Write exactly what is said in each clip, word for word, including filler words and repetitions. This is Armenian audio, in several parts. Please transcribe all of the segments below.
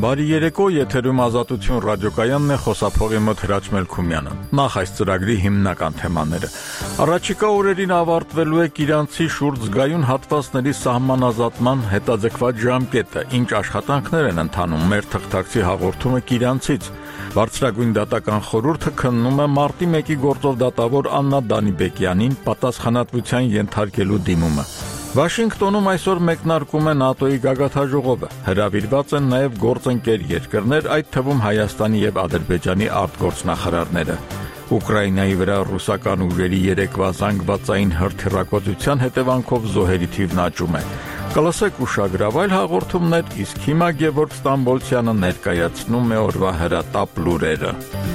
Բարի երեկո, եթերում Ազատություն ռադիոկայանն է, խոսափողի մոտ Հրաչ Մելքումյանը։ Նախ այս ծրագրի հիմնական թեմաները։ Առաջիկա օրերին ավարտվելու է Կիրանցի շուրջ զգայուն հատվածների սահմանազատման հետաձգված ժամկետը, ինչ աշխատանքներ են ընթանում, մեր թղթակցի հաղորդումը Կիրանցից։ Բարձրագույն դատական խորհուրդը քննում է մարտի մեկի գործով դատավոր Աննա Դանիբեկյանին պատասխանատվության ենթարկելու դիմումը։ Վաշինգտոնում այսօր մեկնարկում է ՆԱՏՕ-ի գագաթաժողովը։ Հրավիրված են նաև գործընկեր երկրներ, այդ թվում Հայաստանի եւ Ադրբեջանի արտգործնախարարները։ Ուկրաինայի վրա ռուսական ուժերի երեկվա զանգվածային հրթիռակոծության հետևանքով զոհերի թիվն աճում է։ Կլսեք ուշագրավայր հաղորդումներ, իսկ հիմա Գևորգ Ստամբոլցյանը ներկայացնում է օրվա հրատապ լուրերը։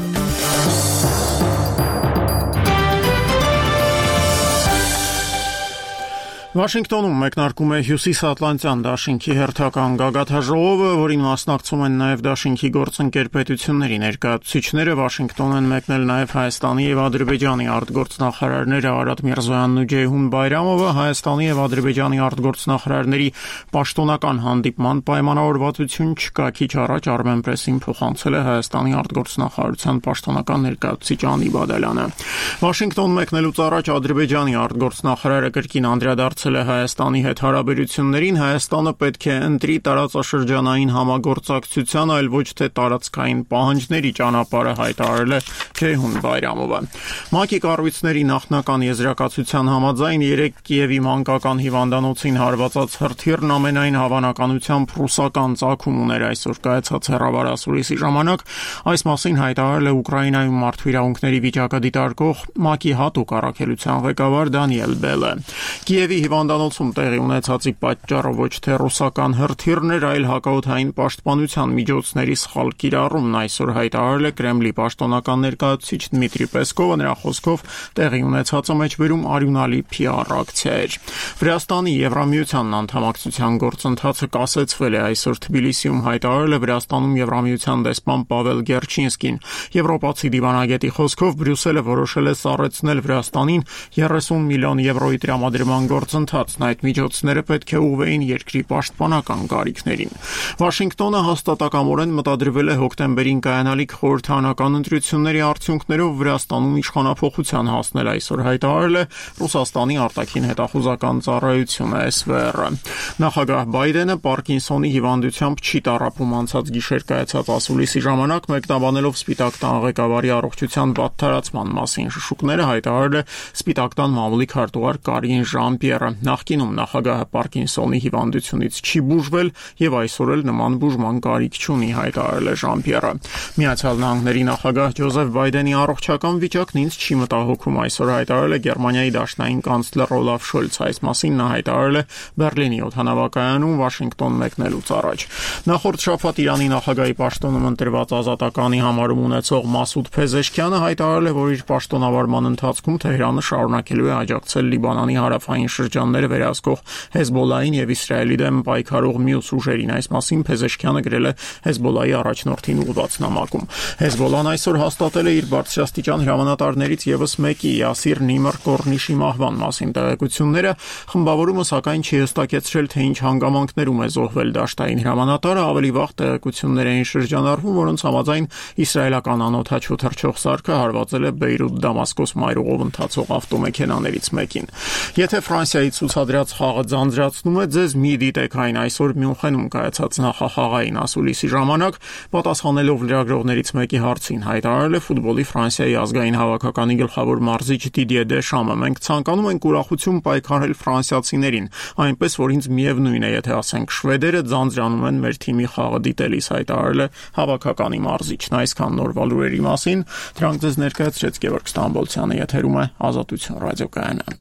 Վաշինգտոնում մեկնարկում է Հյուսիսատլանտյան դաշինքի հերթական գագաթաժողովը, որին մասնակցում են նաև դաշինքի գործընկեր պետությունների ներկայացուցիչները։ Վաշինգտոն են մեկնել նաև Հայաստանի եւ Ադրբեջանի արտգործնախարարները Արադ Միրզոյանն ու Ջեյհուն Բայրամովը։ Հայաստանի եւ Ադրբեջանի արտգործնախարարների պաշտոնական հանդիպման պայմանավորվածություն չկա։ Քիչ առաջ Armenpress-ին փոխանցել է Հայաստանի արտգործնախարարության պաշտոնական ներկայացուցիչ Անի Բադալյանը։ Վաշինգտոն մեկնելուց առաջ Ադրբեջանի արտգործնախարարը կրկին անդրադարձել է Հայաստանի հետ հարաբերություններին։ Հայաստանը պետք է ընտրի տարածաշրջանային համագործակցության, այլ ոչ թե տարածքային պահանջների ճանապարհը, հայտարարել է Ջեյհուն Բայրամովը։ ՄԱԿ-ի կառույցների նախնական եզրակացության համաձայն երեք Կիևի մանկական հիվանդանոցին հարվածած հրթիռն ամենայն հավանականությամբ ռուսական ծագում ուներ այսօր կայացած հեռավար ասուլիսի ժամանակ։ Այս մասին հայտարարել է Ուկրաինայում մարդու իրավունքների վիճակը դիտարկող ՄԱԿ-ի հատուկ առաքելության ղեկավար Դանիել Բելը։ Կիևի հիվանդանոցում տեղի ունեցածի պատճառը ոչ թե ռուսական հրթիռն էր, այլ հակաօդային պաշտպանության միջոցների սխալ կիրառումն, այսօր հայտարարել է Կրեմլի պաշտոնական ներկայացուցիչ Դմիտրի Պեսկովը։ Նրա խոսքով տեղի ունեցածը մեջբերում արյունալի փի ար ակցիա էր։ Վրաստանի Եվրամիությանն անդամակցության գործընթացը կասեցվել է այսօր Թբիլիսիում, հայտարարել է Վրաստանում Եվրամիության դեսպան Պավել Գերչինսկին։ Եվրոպացի դիվանագետի խոսքով Բրյուսելը որոշել է սառեցնել Վրաստանին երեսուն միլիոն եվրոյի տրամադրման գործընթացն, այդ միջոցները պետք է ուղղվեին երկրի պաշտպանական կարիքներին։ Վաշինգտոնը հաստատակամորեն մտադրվել է հոկտեմբերին կայանալիք խորհրդարանական ընտրությունների արդյունքներով Վրաստանում իշխանափոխության հասնել, այսօր հայտարարել է Ռուսաստանի արտաքին հետախուզական ծառայությունը էս վե էրը։ Նախագահ Բայդենը Պարկինսոնի հիվանդությամբ չի տառապում անցած գիշեր կայացած ասուլիսի ժամանակ, մեկնաբանելով Սպիտակ տան ղեկավարի առողջության վատթարացման մասին շշուկները, հայտարարել է Սպիտակ տան մամուլի քարտուղար Կարին Ժան-Պիերը։ Նախկինում նախագահը Պարկինսոնի հիվանդությունից չի բուժվել եւ այսօր էլ նման բուժման կարիք չունի, հայտարարել է Ժան-Պիերը։ Միացյալ Նահանգների նախագահ Ջոզեֆ Բայդենի առողջական վիճակն ինձ չի մտահոգում, այսօր հայտարարել է Գերմանիայի դաշնային կանցլեր Օլաֆ Շոլցը։ Այս մասին նա հայտարարել է Բերլինի օդանավակայանում Վաշինգտոն մեկնելուց առաջ։ Նախորդ շաբաթ Իրանի նախագահի պաշտոնում ընտրված ազատականի համարում ունեցող Մասուդ Փեզեշքյանը հայտարարել է, որ իր պաշտոնավարման ընթացքում Թեհրանը շարունակելու է աջակցել Լիբանանի հարավային շրջանները վերահսկող Հեզբոլլահին եւ Իսրայելի դեմ պայքարող մյուս ուժերին։ Այս մասին Փեզեշքյանը գրել է Հեզբոլլահի առաջնորդին ուղղված նամակում։ Հեզբոլլահն այսօր հաստատել է իր բարձրաստիճան հրամանատարներից եւս մեկի Յասիր Նիմր Կորնիշի մահվան մասին տեղեկությունները։ Խմբավորումը սակայն չի հստակեցրել, թե ինչ հանգամանքներում է զոհվել դաշտային հրամանատարը։ Ավելի վաղ տեղեկություններ էին շրջանառվում, որոնց համաձայն իսրայելական անօդաչու թռչող սարքը հարվածել է Բեյրութ-Դամասկոս մայրուղով ընթացող ավտոմեքենաներից մեկին։ Եթե Ֆրանսիայի ցուցադրած խաղը ձանձրացնում է ձեզ, մի դիտեք այն այսօր Մյունխենում կայացած նախախաղային ասուլիսի ժամանակ, պատասխանելով լրագրողներից մեկի հարցին, հայտարարել է ֆուտբոլի Ֆրանսիայի ազգային հավաքականի գլխավոր մարզիչ Դիդիե Դեշամը։ Մենք ցանկանում ենք ուրախություն պայքարել ֆրանսիացիներին, այնպես որ ինձ միևնույն է, եթե ասենք շվեդերը ձանձրանում են մեր թիմի խաղը դիտելիս, հայտարարել է հավաքականի մարզիչն։ Այսքան նորվա լուրերի մասին, դրանք ձեզ ներկայացրեց Գևորգ Ստամբոլցյանը, եթերում է Ազատություն ռադիոկայանը։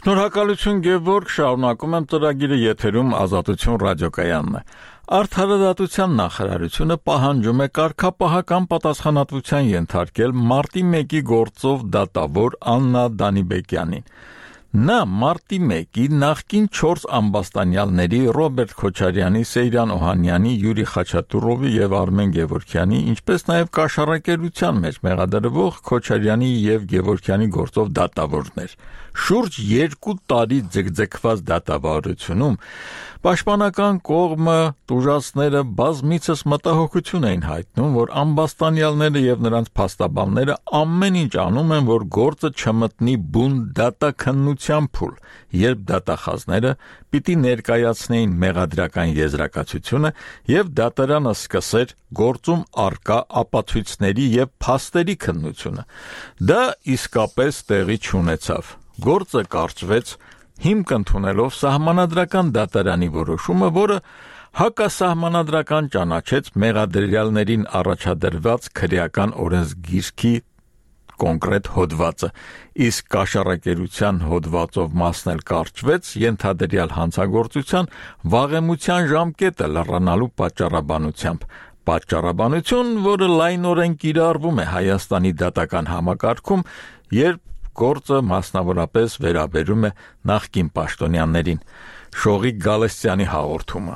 Շնորհակալություն Գևորգ, շարունակում եմ ծրագիրը եթերում Ազատություն ռադիոկայանն է։ Արդարադատության նախարարությունը պահանջում է կարգապահական պատասխանատվության ենթարկել մարտի մեկի գործով դատավոր Աննա Դանիբեկյանին։ Նա մարտի մեկի նախկին չորս ամբաստանյալների Ռոբերտ Քոչարյանի, Սեյրան Օհանյանի, Յուրի Խաչատուրովի եւ Արմեն Գևորգյանի, ինչպես նաեւ կաշառակերության մեջ մեղադրվող Քոչարյանի եւ Գևորգյանի գործով դատավորներ։ Շուրջ երկու տարի ձգձգված դատավարությունում Պաշտպանական կողմը տուժածները բազմիցս մտահոգություն էին հայտնում, որ ամբաստանյալները եւ նրանց փաստաբանները ամեն ինչ անում են, որ գործը չմտնի բուն դատաքննության փուլ, երբ դատախազները պիտի ներկայացնեին մեղադրական եզրակացությունը եւ դատարանը սկսեր գործում արկա ապացույցների եւ փաստերի քննությունը։ Դա իսկապես տեղի չունեցավ։ Գործը կարճվեց հիմք ընդունելով սահմանադրական դատարանի որոշումը, որը հակասահմանադրական ճանաչեց մեղադրյալներին առաջադրված քրեական օրենսգիրքի կոնկրետ հոդվածը, իսկ կաշառակերության հոդվածով մասն էլ կարճվեց ենթադրյալ հանցագործության վաղեմության ժամկետը լռանալու պատճառաբանությամբ։ Պատճառաբանություն, որը լայնորեն կիրառվում է Հայաստանի դատական համակարգում, երբ գործը մասնավորապես վերաբերում է նախկին պաշտոնյաներին։ Շողիկ Գալստյանի հաղորդումը։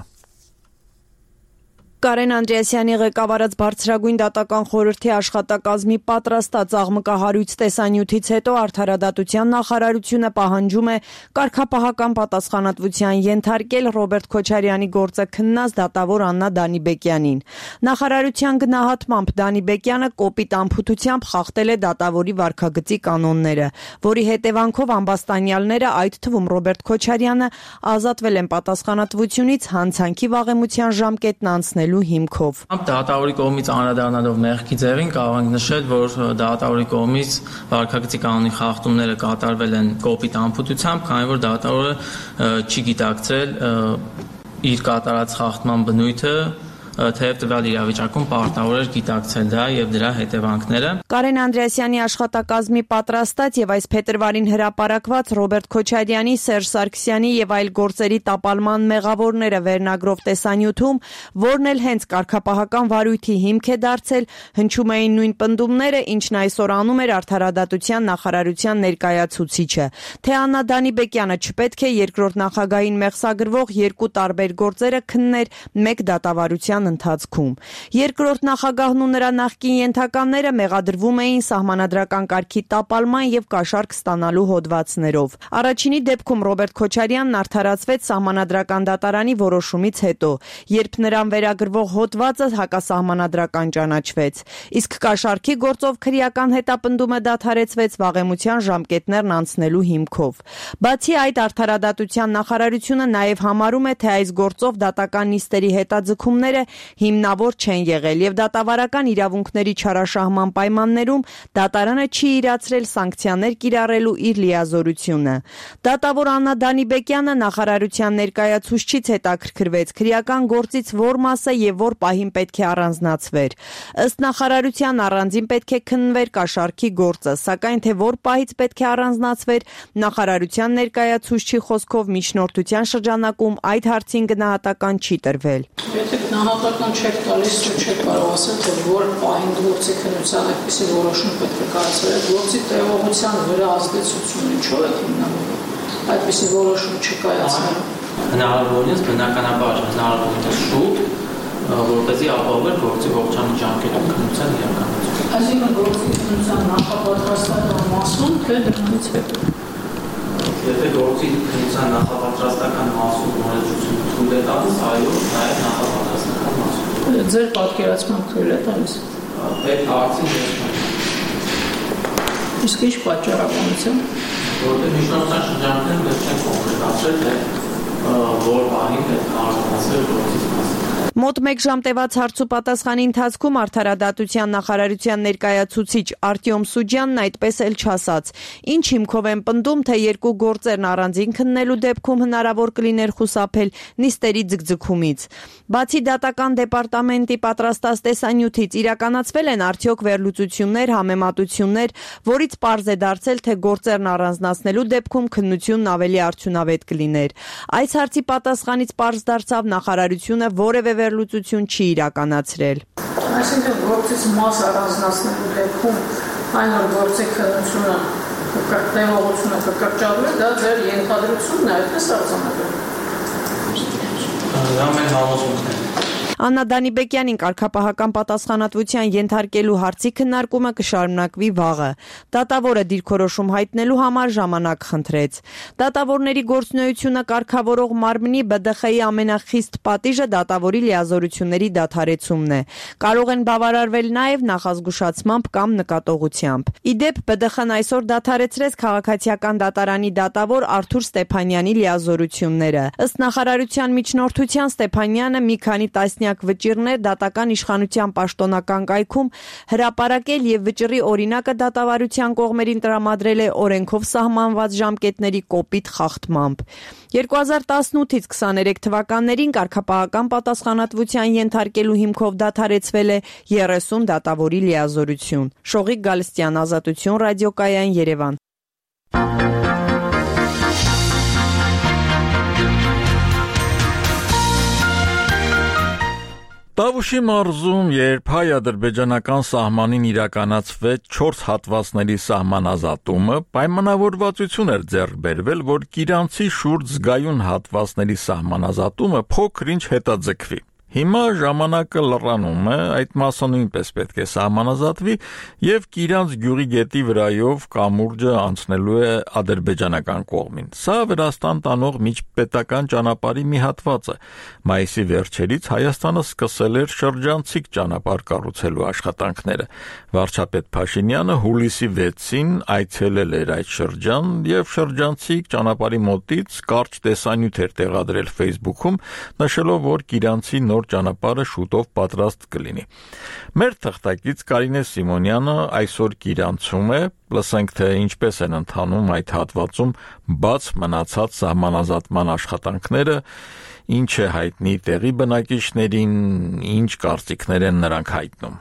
Կարեն Անդրեասյանի ղեկավարած բարձրագույն դատական խորհրդի աշխատակազմի պատրաստած աղմկահարույց տեսանյութից հետո Արդարադատության նախարարությունը պահանջում է կարգապահական պատասխանատվության ենթարկել Ռոբերտ Քոչարյանի գործը քննած դատավոր Աննա Դանիբեկյանին։ Նախարարության գնահատմամբ Դանիբեկյանը կոպիտ անփութությամբ խախտել է դատավորի վարքագծի կանոնները, որի հետևանքով ամբաստանյալները, այդ թվում Ռոբերտ Քոչարյանը, ազատվել են պատասխանատվությունից հանցանքի վաղեմության ժամկետն անցնելու հիմքով։ Դատավորի կողմից անդրադառնալով մեղքի ձևին կարող ենք նշել, որ դատավորի կողմից վարքագծի կանոնի խախտումները կատարվել են կոպիտ անփութությամբ, քանի որ դատավորը չի գիտակցել իր կատարած խախտման բնույթը, թեև տվյալ իրավիճակում պարտավոր էր գիտակցել դա եւ դրա հետևանքները։ Կարեն Անդրեասյանի աշխատակազմի պատրաստած եւ այս փետրվարին հրապարակված Ռոբերտ Քոչարյանի, Սերժ Սարգսյանի եւ այլ գործերի տապալման մեղավորները վերնագրով տեսանյութում, որն էլ հենց կարգապահական վարույթի հիմք է դարձել, հնչում էին նույն պնդումները, ինչն այսօր անում էր Արդարադատության նախարարության ներկայացուցիչը, թե Աննա Դանիբեկյանը չպետք է երկրորդ նախագահին մեղսագրվող երկու տարբեր գործերը քններ մեկ դատավարության ընթացքում։ Երկրորդ նախագահն ու նրա նախկին ենթականները մեղադրվում էին սահմանադրական կարգի տապալման եւ կաշառք ստանալու հոդվածներով։ Առաջինի դեպքում Ռոբերտ Քոչարյանն արդարացվեց սահմանադրական դատարանի որոշումից հետո, երբ նրան վերագրվող հոդվածը հակասահմանադրական ճանաչվեց, իսկ կաշառքի գործով քրեական հետապնդումը դադարեցվեց վաղեմության ժամկետներն անցնելու հիմքով։ Բացի այդ, Արդարադատության նախարարությունը նաեւ համարում է, թե այս գործով դատական նիստերի հետաձգումները հիմնավոր չեն եղել եւ դատավարական իրավունքների չարաշահման պայմաններում դատարանը չի իրացրել սանկցիաներ կիրառելու իր լիազորությունը։ Դատավոր Աննա Դանիբեկյանը նախարարության ներկայացուցչից հետաքրքրվեց քրեական գործից որ մասը եւ որ պահին պետք է առանձնացվեր։ Ըստ նախարարության առանձին պետք է քննվեր կաշառքի գործը, սակայն թե որ պահից պետք է առանձնացվեր, նախարարության ներկայացուցչի խոսքով միջնորդության շրջանակում այդ հարցին գնահատական չի տրվել։ Գնահատական չեք տալիս ու չեք կարող ասել, թե որ պահին գործի քննության այդպիսի որոշում պետք է կայացվեր, գործի տևողության վրա ազդեցությունը ինչով է հիմնավորվում, այդպիսի որոշում չկայացնելու։ Հնարավորինս բնականաբար հնարավորինս շուտ, որպեսզի ապահովել գործի ողջամիտ ժամկետում քննության իրականացումը։ Այսինքն գործի քննության նախապատրաստական մասում, թե դրանից հետո։ Եթե գործի քննության նախապատրաստական մասում նորաձևություն թույլ է տալիս, այո, նաև նախապատրաստական մասում։ Ձեր պատկերացման թույլ է տալիս։ Այդ հարցին ես չեմ։ Իսկ ինչ պատճառաբանությամբ։ Որտեղ միջնորդության շրջանակներում ես չեմ կոնկրետացրել, թե որ բանի պետք է առանձնացնել գործից մասը։ Մոտ մեկ ժամ տևած հարց ու պատասխանի ընթացքում Արդարադատության նախարարության ներկայացուցիչ Արտյոմ Սուջյանն այդպես էլ չասաց. ինչ հիմքով են պնդում, թե երկու գործերն առանձին քննելու դեպքում հնարավոր կլիներ խուսափել նիստերի ձգձգումից։ Բացի դատական դեպարտամենտի պատրաստած տեսանյութից իրականացվել են արդյոք վերլուծություններ, համեմատություններ, որից պարզ է դարձել, թե գործերն առանձնացնելու դեպքում քննությունն ավելի արդյունավետ կլիներ։ Այս հարցի պատասխանից պարզ դարձավ նախարարությունը որևէ վերլուծություն չի իրականացրել։ Այսինքն գործից մաս առանձնացնելու դեպքում այն որ գործի քննությունը կրկնողությունը կկրճատվի, դա ձեր ենթադրությունն է, այդպես արձանագրում։ Դա մեր համոզմունքն է։ Աննա Դանիբեկյանին կարգապահական պատասխանատվության ենթարկելու հարցի քննարկումը կշարունակվի վաղը։ Դատավորը դիրքորոշում հայտնելու համար ժամանակ խնդրեց։ Դատավորների գործունեությունը կարգավորող մարմնի B D X-ի ամենախիստ պատիժը դատավորի լիազորությունների դադարեցումն է։ Կարող են բավարարվել նաև նախազգուշացմամբ կամ նկատողությամբ։ Ի դեպ, B D X-ն այսօր դադարեցրեց քաղաքացիական դատարանի դատավոր Արթուր Ստեփանյանի լիազորությունները։ Ըստ նախարարության միջնորդության Ստեփանյանը մի քանի տասնյակ վճիռներ դատական իշխանության պաշտոնական կայքում հրապարակել եւ վճռի օրինակը դատավարության կողմերին տրամադրել է օրենքով սահմանված ժամկետների կոպիտ խախտմամբ։ երկու հազար տասնութից քսաներեք թվականներին կարգապահական պատասխանատվության ենթարկելու հիմքով դադարեցվել է երեսուն դատավորի լիազորություն։ Շողիկ Գալստյան, Ազատություն, ռադիոկայան, Երևան։ Տավուշի մարզում, երբ հայ-ադրբեջանական սահմանին իրականացվեց չորս հատվածների սահմանազատումը, պայմանավորվածություն էր ձեռք բերվել, որ Կիրանցի շուրջ զգայուն հատվածների սահմանազատումը փոքր-ինչ հետաձգվի։ Հիմա ժամանակը լռանում է, այդ մասը նույնպես պետք է սահմանազատվի եւ Կիրանց գյուղի գետի վրայով կամուրջը անցնելու է ադրբեջանական կողմին։ Սա Վրաստան տանող միջպետական ճանապարհի մի հատված է։ Մայիսի վերջերից Հայաստանը սկսել էր շրջանցիկ ճանապարհ կառուցելու աշխատանքները։ Վարչապետ Փաշինյանը հուլիսի վեցին այցելել էր այդ շրջան եւ շրջանցիկ ճանապարհի մոտից կարճ տեսանյութ էր տեղադրել Facebook-ում, նշելով, որ Կիրանցի նոր ճանապարհը շուտով պատրաստ կլինի։ Մեր թղթակից Կարինե Սիմոնյանը այսօր Կիրանցում է, լսենք թե ինչպես են ընթանում այդ հատվածում բաց մնացած սահմանազատման աշխատանքները, ինչ է հայտնի տեղի բնակիչներին, ինչ կարծիքներ են նրանք հայտնում։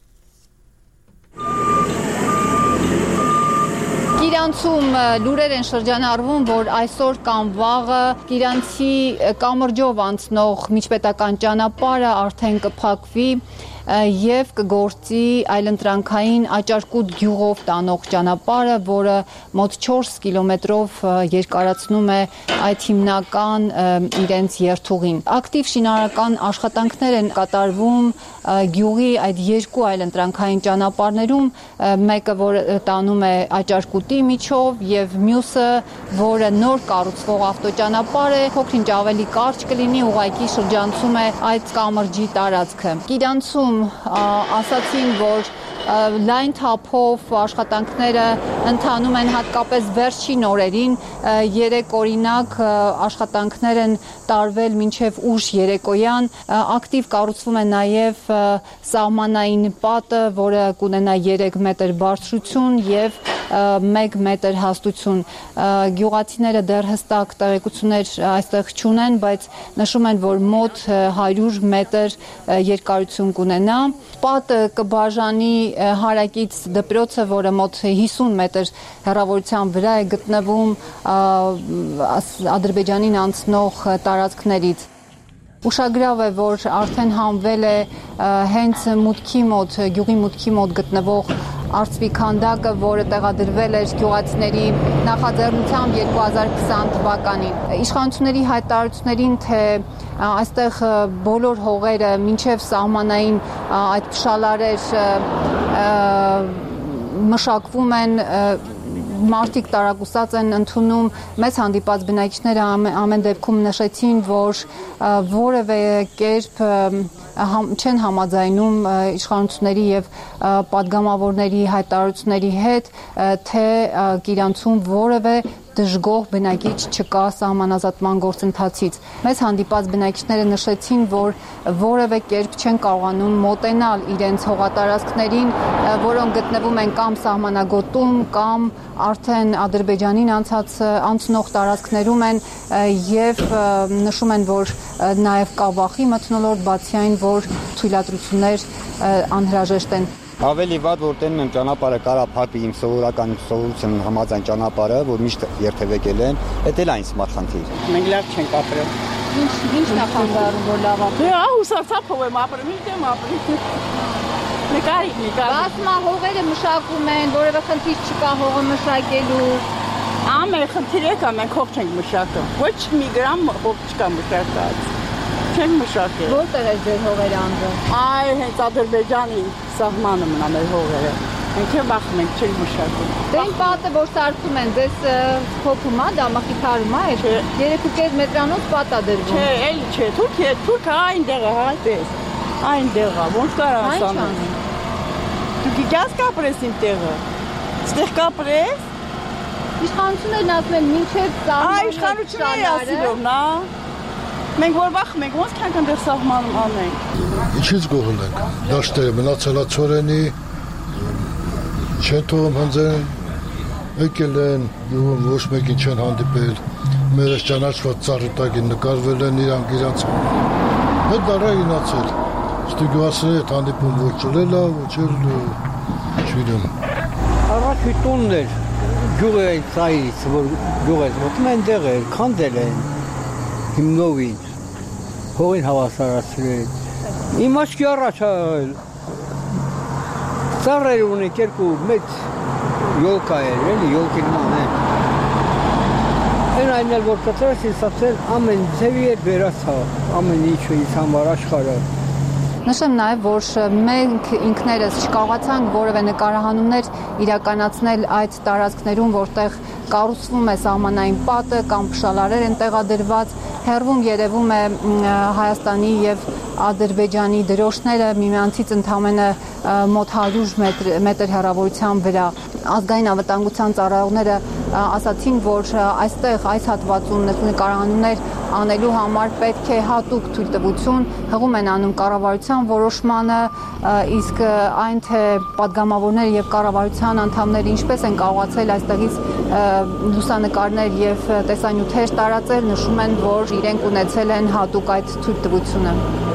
Կիրանցում լուրեր են շրջանառվում, որ այսօր կամ վաղը Կիրանցի կամրջով անցնող միջպետական ճանապարհը արդեն կփակվի եւ կգործի այլընտրանքային Աճարկուտ գյուղով տանող ճանապարհը, որը մոտ չորս կիլոմետրով երկարացնում է այդ հիմնական իրենց երթուղին։ Ակտիվ շինարարական աշխատանքներ են կատարվում գյուղի այդ երկու այլընտրանքային ճանապարհներում, մեկը որը տանում է Աճարկուտի միջով եւ մյուսը, որը նոր կառուցվող ավտոճանապարհ է, փոքր-ինչ ավելի կարճ կլինի, ուղղակի շրջանցում է այդ կամրջի տարածքը։ Կիրանցում ասացին, որ լայն թափով աշխատանքները ընթանում են հատկապես վերջին օրերին, երեք օրինակ աշխատանքներ են տարվել մինչև ուշ երեկոյան, ակտիվ կառուցվում է նաև սահմանային պատը, որը կունենա երեք մետր բարձրություն եւ մեկ մետր հաստություն։ Գյուղացիները դեռ հստակ տեղեկություններ այստեղ չունեն, բայց նշում են, որ մոտ հարյուր մետր երկարություն կունենա։ Պատը կբաժանի հարակից դպրոցը, որը մոտ հիսուն մետր հեռավորության վրա է գտնվում Ադրբեջանին անցնող տարածքներից։ Ուշագրավ է, որ արդեն հանվել է հենց մուտքի մոտ, գյուղի մուտքի մոտ գտնվող արծվի քանդակը, որը տեղադրվել էր գյուղացիների նախաձեռնությամբ երկու հազար քսան թվականին։ Իշխանությունների հայտարարություններին, թե այստեղ բոլոր հողերը մինչև սահմանային այդ փշալարեր մշակվում են, մարդիկ տարակուսած են ընդունում, մեծ հանդիպած բնակիչները ամեն դեպքում նշեցին, որ որևէ կերպ չեն համաձայնում իշխանությունների եւ պատգամավորների հայտարարությունների հետ, թե Կիրանցում որևէ դժգոհ բնակիչ չկա սահմանազատման գործընթացից։ Մեզ հանդիպած բնակիչները նշեցին, որ որևէ կերպ չեն կարողանում մոտենալ իրենց հողատարածքներին, որոնք գտնվում են կամ սահմանագոտում, կամ արդեն Ադրբեջանին անցած անցնող տարածքներում են եւ նշում են, որ նաեւ կա վախի մթնոլորտ, բացի այն, որ թույլատրություններ անհրաժեշտ են։ Ավելի վատ որ տենում եմ ճանապարհը կարա փակվի իմ սովորական սովորության համաձայն ճանապարհը, որ միշտ երթևեկել են, դա էլ այն սմարխանթիր։ Մենք լավ չենք ապրել։ Ինչ ինչ նախանձարում որ լավ ապրել։ Դե ահուսացափով եմ ապրել, ինչ եմ ապրել։ Նկարի, նկարի։ Ասմա հողերը մշակում են, որևէ խնդիր չկա հողը մշակելու։ Ամեն խնդիրը կա, մենք հող չենք մշակում։ Ոչ մի գրամ հող չկա մշակած։ Չենք մշակել։ Որտեղ է ձեր հողերը անձը։ Այ հենց Ադրբեջանի սահմանը մնա մեր հողերը։ Մենք էլ վախում ենք, չենք մշակում։ Դե այն պատը, որ սարքում են, ձեզ փոփում է, դա մխիթարում է, երեք ու կես մետրանոց պատ է դրվում։ Չէ, էլի չէ, թուրքը, թուրքը այնտեղ է, այդպես։ Այնտեղ է, ոնց կարա ասանալ։ Դու գիտես կապրես իմ տեղը։ Ստեղ կապրես։ Իշխանություններն ասում են մինչև սահմանը։ Այ իշխանությունները ասիլով, նա։ Մենք որ վախում ենք, ոնց կանք այնտեղ սահմանում անենք։ Ինչից գողում ենք։ Դաշտերը մնացել է ծորենի, չեն թողում հնձեն, եկել են, յուղում ոչ մեկին չեն հանդիպել, մեր ես ճանաչված ծառի տակին նկարվել են իրանք իրանց։ Հետ դարա ինացել, ստի գյուասրի հետ հանդիպում ոչ ճլել է, ոչ էլ չվիրում։ Առաջ հիտունն էր, գյուղը այն ծայրից, որ գյուղ ես մոտում են դեղ էր, կանդել են, հիմնովին, հողին հավասարացրել։ Իմ աչքի առաջ ծառեր ունենք երկու մեծ յոլկա էր, էլի յոլկի նման է։ Այն այն էլ որ կտրես ինձ ասել ամեն ձևի էր վերացա, ամեն ինչը ինձ համար աշխարհը։ Նշեմ նաև, որ մենք ինքներս չկարողացանք որևէ նկարահանումներ իրականացնել այդ տարածքներում, որտեղ կառուցվում է սահմանային պատը կամ փշալարեր են տեղադրված, հեռվում երևում է Հայաստանի եւ Ադրբեջանի դրոշները միմյանցից ընդամենը մոտ հարյուր մետր հեռավորության վրա։ Ազգային անվտանգության ծառայողները ասացին, որ այստեղ այս հատվածում նկարահանումներ անելու համար պետք է հատուկ թույլտվություն, հղում են անում կառավարության որոշմանը, իսկ այն թե պատգամավորները եւ կառավարության անդամները ինչպես են կարողացել այստեղից լուսանկարներ եւ տեսանյութեր տարածել, նշում են, որ իրենք ունեցել են հատուկ այդ թույլտվությունը։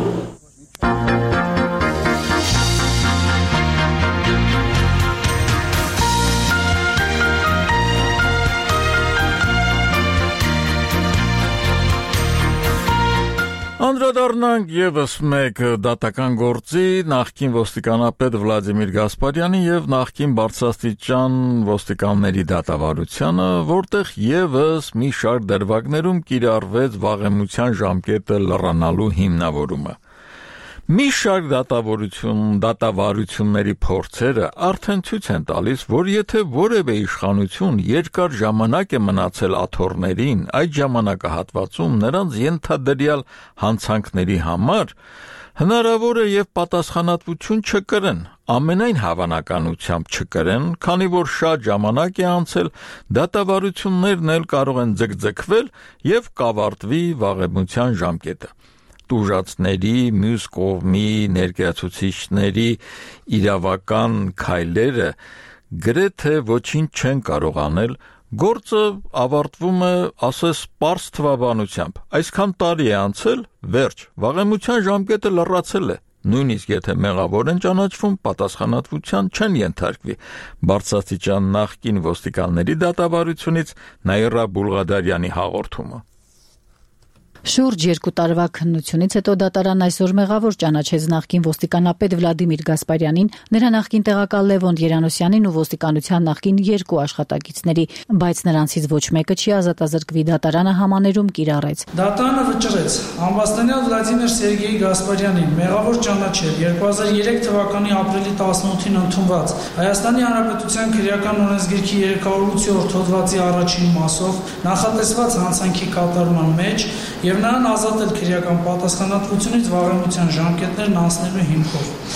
Անդրադառնանք եւս մեկ դատական գործի նախկին ոստիկանապետ Վլադիմիր Գասպարյանի եւ նախկին բարձրաստիճան ոստիկանների դատավարությանը, որտեղ եւս մի շարք դրվագներում կիրառվեց վաղեմության ժամկետը լրանալու հիմնավորումը։ Մի շարք դատավարություն, դատավարությունների փորձերը արդեն ցույց են տալիս, որ եթե որևէ իշխանություն երկար ժամանակ է մնացել աթոռներին, այդ ժամանակահատվածում նրանց ենթադրյալ հանցանքների համար հնարավոր է եւ պատասխանատվություն չկրեն, ամենայն հավանականությամբ չկրեն, քանի որ շատ ժամանակ է անցել, դատավարություններն էլ կարող են ձգձգվել եւ կավարտվի վաղեմության ժամկետը։ Տուժածների, մյուս կողմի ներկայացուցիչների իրավական քայլերը գրեթե ոչինչ չեն կարող անել, գործը ավարտվում է, ասես, պարզ թվաբանությամբ։ Այսքան տարի է անցել, վերջ, վաղեմության ժամկետը լրացել է։ Նույնիսկ եթե մեղավոր են ճանաչվում, պատասխանատվության չեն ենթարկվի։ Բարձրաստիճան նախկին ոստիկանների դատավարությունից Նաիրա Բուլղադարյանի հաղորդումը։ Շուրջ երկու տարվա քննությունից հետո դատարանն այսօր մեղավոր ճանաչեց նախկին ոստիկանապետ Վլադիմիր Գասպարյանին, նրա նախկին տեղակալ Լևոն Երանոսյանին ու ոստիկանության նախկին երկու աշխատակիցների, բայց նրանցից ոչ մեկը չի ազատազրկվի, դատարանը համաներում կիրառեց։ Դատարանը վճռեց ամբաստանյալ Վլադիմիր Սերգեյ Գասպարյանին մեղավոր ճանաչել երկու հազար երեք թվականի ապրիլի տասնութին ընդունված Հայաստանի Հանրապետության քրեական օրենսգիրքի երեքսունութորդ հոդվածի առաջին մասով նախատեսված հանցանքի կատարման մեջ եւ նրան ազատել քրեական պատասխանատվությունից վաղեմության ժամկետներն անցնելու հիմքով։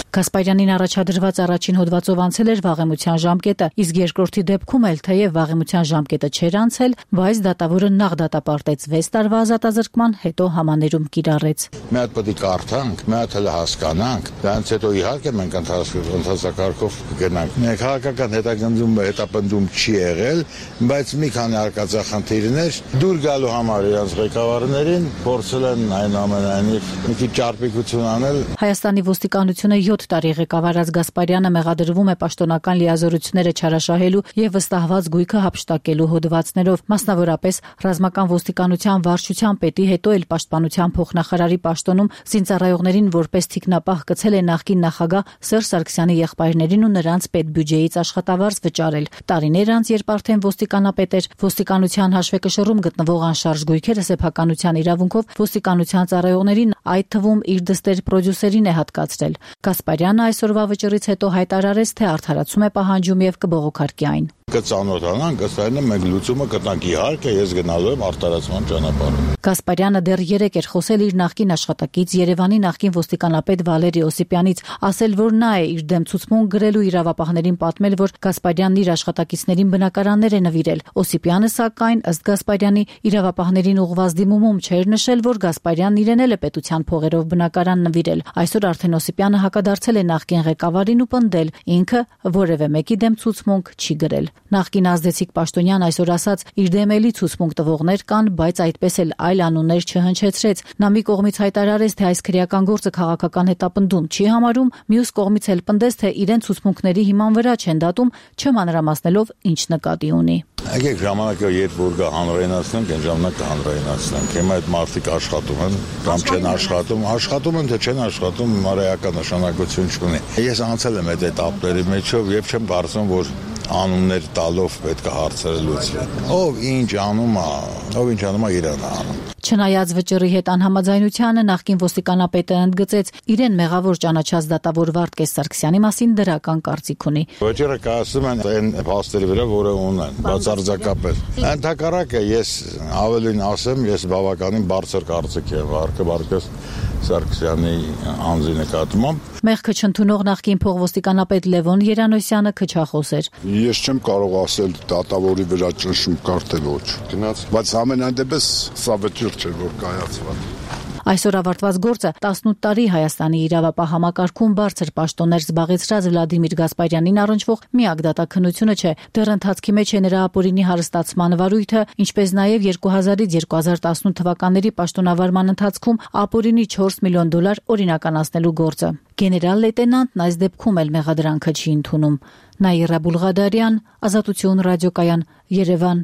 Գասպարյանին առաջադրված առաջին հոդվածով անցել էր վաղեմության ժամկետը, իսկ երկրորդի դեպքում էլ թեև վաղեմության ժամկետը չէր անցել, բայց դատավորը նախ դատապարտեց վեց տարվա ազատազրկման, հետո համաներում կիրառեց։ Մի հատ պետք է կարդանք, մի հատ էլ հասկանանք, դրանից հետո իհարկե մենք ընթացակարգով կգնանք։ Մենք քաղաքական հետագնդում հետապնդում չի եղել, բայց մի քանի արկածախնդիրներ դուր գալու համար իրենց ղեկավարներին փորձել են այնուամենայնիվ մի քիչ ճարպիկություն անել։ Հայաստանի ոստիկանությունը յոթ տարի ղեկավարած Գասպարյանը մեղադրվում է պաշտոնական լիազորությունները չարաշահելու եւ վստահված գույքը հափշտակելու հոդվածներով, մասնավորապես ռազմական ոստիկանության վարչության պետի, հետո էլ պաշտպանության փոխնախարարի պաշտոնում զինծառայողներին որպես թիկնապահ գցել է նախկին նախագահ Սերժ Սարգսյանի եղբայրներին ու նրանց պետբյուջեից աշխատավարձ վճարել։ Տարիներ անց, երբ արդեն ոստիկանապետ էր, ոստիկանության հաշվեկշռում գտնվող անշարժ գույքերը սեփականության իրավունքով ոստիկանության ծառայողներին, այդ թվում իր դստեր պրոդյուսերին է հատկացրել։ Գասպարյանը այսօրվա վճռից հետո հայտարարեց, թե արդարացում է պահանջում եւ կբողոքարկի այն։ Կծանոթանանք, ըստ այնու մենք լուծումը կտանք, իհարկե ես գնալու եմ արտարացման ճանապարհով։ Գասպարյանը դեռ երեկ էր խոսել իր նախկին աշխատակից Երևանի նախկին ոստիկանապետ Վալերի Օսիպյանից, ասել, որ նա է իր դեմ ցուցմունք գրելու իրավապահներին պատմել, որ Գասպարյանն իր աշխատակիցներին բնակարաններ է նվիրել։ Օսիպյանը, սակայն, ըստ Գասպարյանի, իրավապահներին ուղղված դիմումում չէր նշել, որ Գասպարյանն իրեն էլ է պետության փողերով բնակարան նվիրել։ Այսօր արդեն Օսիպյանը հակադարձել է նախկին ղեկավարին ու պնդել, ինքը որևէ մեկի դեմ ցուցմունք չի գրել։ Նախկին ազդեցիկ պաշտոնյան այսօր ասաց, իր դեմ էլի ցուցմունք տվողներ կան, բայց այդպես էլ այլ անուններ չհնչեցրեց։ Նա մի կողմից հայտարարեց, թե այս քրեական գործը քաղաքական հետապնդում չի համարում, մյուս կողմից էլ պնդեց, թե իրեն ցուցմունքների հիման վրա չեն դատում, չմանրամասնելով ինչ նկատի ունի։ Եկեք ժամանակը երբ որ գա հանրայնացնենք, այն ժամանակ հանրայնացնենք։ Հիմա այդ մարդիկ աշխատում են, կամ չեն աշխատում, աշխատում են, թե չեն աշխատում, մարեական նշանակություն չունի։ Ես անցել եմ այդ этаպների մեջով եւ չեմ կարծում, որ անուններ տալով պետք է հարցերը լուծվեն։ Ով ինչ անում է, ով ինչ անում է, իրան անում։ Չնայած վճռի հետ անհամաձայնությանը, նախկին ոստիկանապետը ընդգծեց, իրեն մեղավոր ճանաչած դատավոր Վարդգես Սարգսյանի մասին դրական կարծիք ունի։ Վճռը կասում են այն փաստերի վրա, որը ունեն, բացարձակապես։ Ընդհակառակը ես ավելին ասեմ, ես բավականին բարձր կարծիք եմ Վարդգես Սարգսյանի անձի նկատմամբ։ Մեղքը չընդունող նախկին փոխոստիկանապետ Լևոն Երանոսյանը քչախոս էր։ Ես չեմ կարող ասել դատավորի վրա ճնշում կար թե ոչ։ Գնաց, բայց ամենայն դեպս սա վճիռ չէ, որ կայացված։ Այսօր ավարտված գործը տասնութ տարի Հայաստանի իրավապահ համակարգում բարձր պաշտոններ զբաղեցրած Վլադիմիր Գասպարյանին առնչվող միակ դատաքննությունը չէ, դեռ ընթացքի մեջ է նրա ապօրինի հարստացման վարույթը, ինչպես նաև երկու հազարից երկու հազար տասնութ թվականների պաշտոնավարման ընթացքում ապօրինի չորս միլիոն դոլար օրինականացնելու գործը։ Գեներալ լեյտենանտն այս դեպքում էլ մեղադրանքը չի ընդունում։ Նաիրա Բուլղադարյան, Ազատություն ռադիոկայան, Երևան։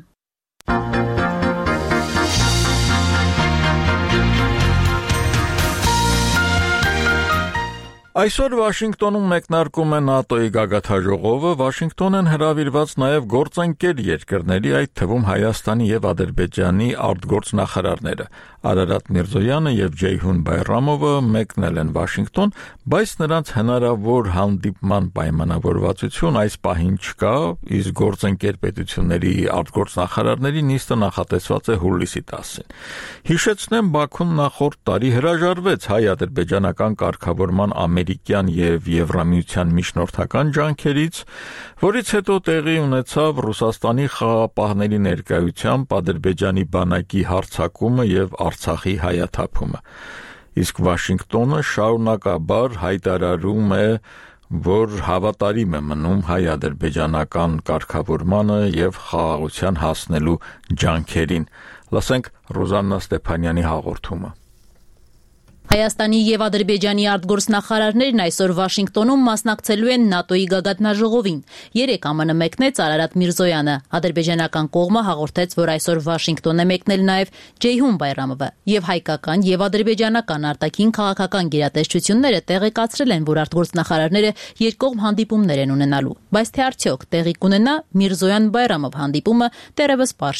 Այսօր Վաշինգտոնում մեկնարկում է ՆԱՏՕ-ի գագաթաժողովը, Վաշինգտոն են հրավիրված նաև գործընկեր երկրների, այդ թվում Հայաստանի եւ Ադրբեջանի արտգործնախարարները։ Արարատ Միրզոյանը եւ Ջեյհուն Բայրամովը մեկնել են Վաշինգտոն, բայց նրանց հնարավոր հանդիպման պայմանավորվածություն այս պահին չկա, իսկ գործընկեր պետությունների արտգործնախարարների նիստը նախատեսված է հուլիսի տասին։ Հիշեցնեմ, Բաքուն նախորդ տարի հրաժարվեց հայ-ադրբեջանական կարգավորման ամերիկյան եւ Եվրամիության միջնորդական ջանքերից, որից հետո տեղի ունեցավ Ռուսաստանի խաղապահների ներկայությամբ Ադրբեջանի բանակի հարձակումը եւ Արցախի հայաթափումը։ Իսկ Վաշինգտոնը շարունակաբար հայտարարում է, որ հավատարիմ է մնում հայ-ադրբեջանական կարգավորմանը եւ խաղաղության հասնելու ջանքերին։ Լսենք Ռոզաննա Ստեփանյանի հաղորդումը։ Հայաստանի եւ Ադրբեջանի արտգործնախարարներն այսօր Վաշինգտոնում մասնակցելու են ՆԱՏՕ-ի գագաթնաժողովին։ Երեկ ԱՄՆ մեկնեց Արարատ Միրզոյանը։ Ադրբեջանական կողմը հաղորդեց, որ այսօր Վաշինգտոն է մեկնել նաև Ջեյհուն Բայրամովը, եւ հայկական եւ ադրբեջանական արտաքին քաղաքական գերատեսչությունները տեղեկացրել են, որ արտգործնախարարները երկկողմ հանդիպումներ են ունենալու։ Բայց թե արդյոք տեղի կունենա Միրզոյան-Բայրամով հանդիպումը, դեռևս պարզ չէ։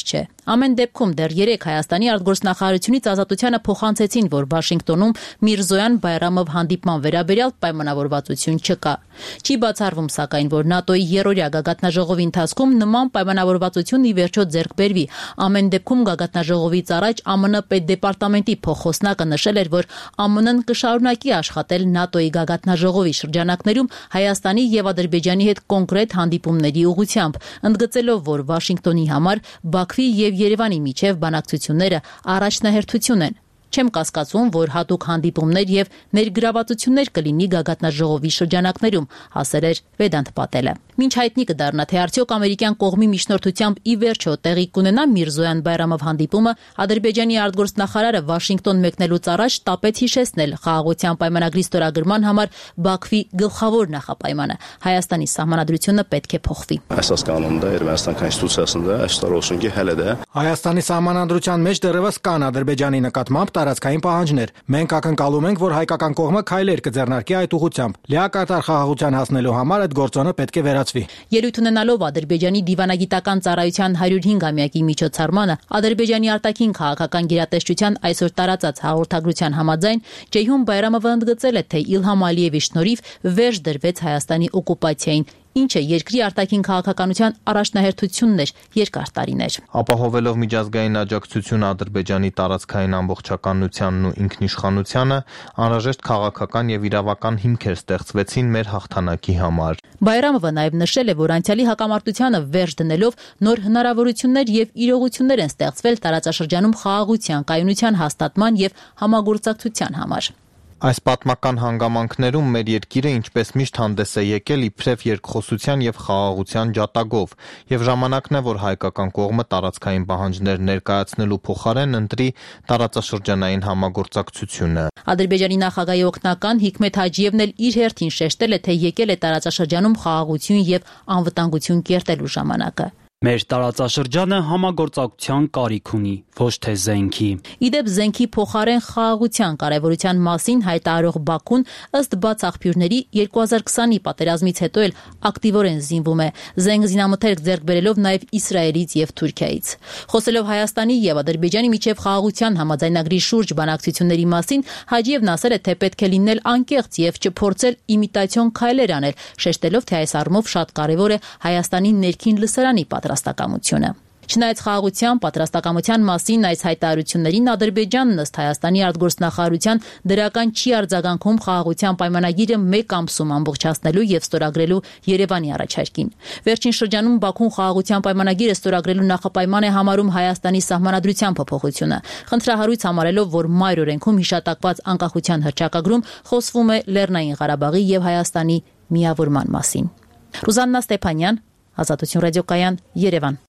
Ամեն դեպքում դեռ երեք Հայաստանի արտգործնախարարությունից ազատությանը փոխանցեցին, որ Վաշինգտոնում Միրզոյան Բայրամով հանդիպման վերաբերյալ պայմանավորվածություն չկա։ Չի բացառվում, սակայն, որ ՆԱՏՕ-ի երրորդյա գագաթնաժողովի ընթացքում նման պայմանավորվածություն ի վերջո ձեռք բերվի։ Ամեն դեպքում գագաթնաժողովից առաջ ԱՄՆ պետդեպարտամենտի փոխխոսնակը նշել էր, որ ԱՄՆ-ն կշարունակի աշխատել ՆԱՏՕ-ի գագաթնաժողովի շրջանակներում Հայաստանի եւ Ադրբեջանի հետ կոնկրետ հանդիպումների ուղղությամբ, ընդգծելով, որ Վաշինգտոնի համար Բաքվի եւ Երևանի միջև բանակցությունները առաջնահերթություն են։ Չեմ կասկածում, որ հատուկ հանդիպումներ եւ ներգրավվածություններ կլինի գագաթնաժողովի շրջանակներում, ասել էր Վեդանտ Պատելը։ Մինչ հայտնի կդառնա, թե արդյոք ամերիկյան կողմի միջնորդությամբ ի վերջո տեղի կունենա Միրզոյան Բայրամով հանդիպումը, Ադրբեջանի արտգործնախարարը Վաշինգտոն մեկնելուց առաջ տապեց հիշեցնել խաղաղության պայմանագրի ստորագրման համար Բաքվի գլխավոր նախապայմանը՝ Հայաստանի սահմանադրությունը պետք է փոխվի։ Əsas qanunda Ermənistan konstitusiyasında əşkar olsun ki, hələ də Հայաստանի սահմանադրության մեջ դեռևս կան Ադրբեջանի նկատմամբ տարածքային պահանջներ։ Մենք ակնկալում ենք, որ հայկական կողմը քայլեր կձեռնարկի այդ ուղղությամբ։ Լիակատար խաղաղության հասնելու համար այդ գործոնը պետք է վերացվի։ Ելույթ ունենալով Ադրբեջանի դիվանագիտական ծառայության հարյուր հինգամյակի միջոցառմանը Ադրբեջանի արտաքին քաղաքական գերատեսչության այսօր տարածած հաղորդագրության համաձայն Ceyhun Bayramova ընդգծել է, թե Իլհամ Ալիևի շնորհիվ վերջ դրվեց Հայաստանի օկուպացիային, ինչը երկրի արտաքին քաղաքականության առաջնահերթությունն էր երկար տարիներ։ Ապահովելով միջազգային աջակցություն Ադրբեջանի տարածքային ամբողջականությանն ու ինքնիշխանությանը, անհրաժեշտ քաղաքական եւ իրավական հիմքեր ստեղծվեցին մեր հաղթանակի համար։ Բայրամովը նաև նշել է, որ անցյալի հակամարտությանը վերջ դնելով նոր հնարավորություններ եւ իրողություններ են ստեղծվել տարածաշրջանում խաղաղության, կայունության հաստատման եւ համագործակցության համար։ Այս պատմական հանգամանքներում մեր երկիրը ինչպես միշտ հանդես է եկել իբրև երկխոսության եւ խաղաղության ջատագով, եւ ժամանակն է, որ հայկական կողմը տարածքային պահանջներ ներկայացնելու փոխարեն ընտրի տարածաշրջանային համագործակցությունը։ Ադրբեջանի նախագահի օգնական Հիկմետ Հաջիևն էլ իր հերթին շեշտել է, թե եկել է տարածաշրջանում խաղաղություն եւ անվտանգություն կերտելու ժամանակը։ Մեր տարածաշրջանը համագործակցության կարիք ունի, ոչ թե զենքի։ Իդեպ զենքի փոխարեն խաղաղության կարևորության մասին հայտարարող Բաքուն ըստ բաց աղբյուրների երկու հազար քսանի պատերազմից հետո էլ ակտիվորեն զինվում է, զենք զինամթերք ձեռք բերելով նաև Իսրայելից եւ Թուրքիայից։ Խոսելով Հայաստանի եւ Ադրբեջանի միջև խաղաղության համաձայնագրի շուրջ բանակցությունների մասին, Հաջիևն ասել է, թե պետք է լինել անկեղծ եւ չփորձել իմիտացիոն քայլեր անել, շեշտելով, թե այս առումով շատ կարևոր է Հայաստանի ներքին լսարանի պատրաստակամությունը։ Չնայած խաղաղության պատրաստակամության մասին այս հայտարարություններին Ադրբեջանն ըստ Հայաստանի արտգործնախարարության դրական չի արձագանքում խաղաղության պայմանագիրը մեկ ամսում ամբողջացնելու եւ ստորագրելու Երևանի առաջարկին։ Վերջին շրջանում Բաքուն խաղաղության պայմանագիրը ստորագրելու նախապայման է համարում Հայաստանի սահմանադրության փոփոխությունը, խնդրահարույց համարելով, որ մայր օրենքում հիշատակված անկախության հռչակագրում խոսվում է Լեռնային Ղարաբաղի եւ Հայաստանի միավորման մասին։ Ռուզաննա Ստեփանյան, Ազատություն ռադիոկայան, Երևան։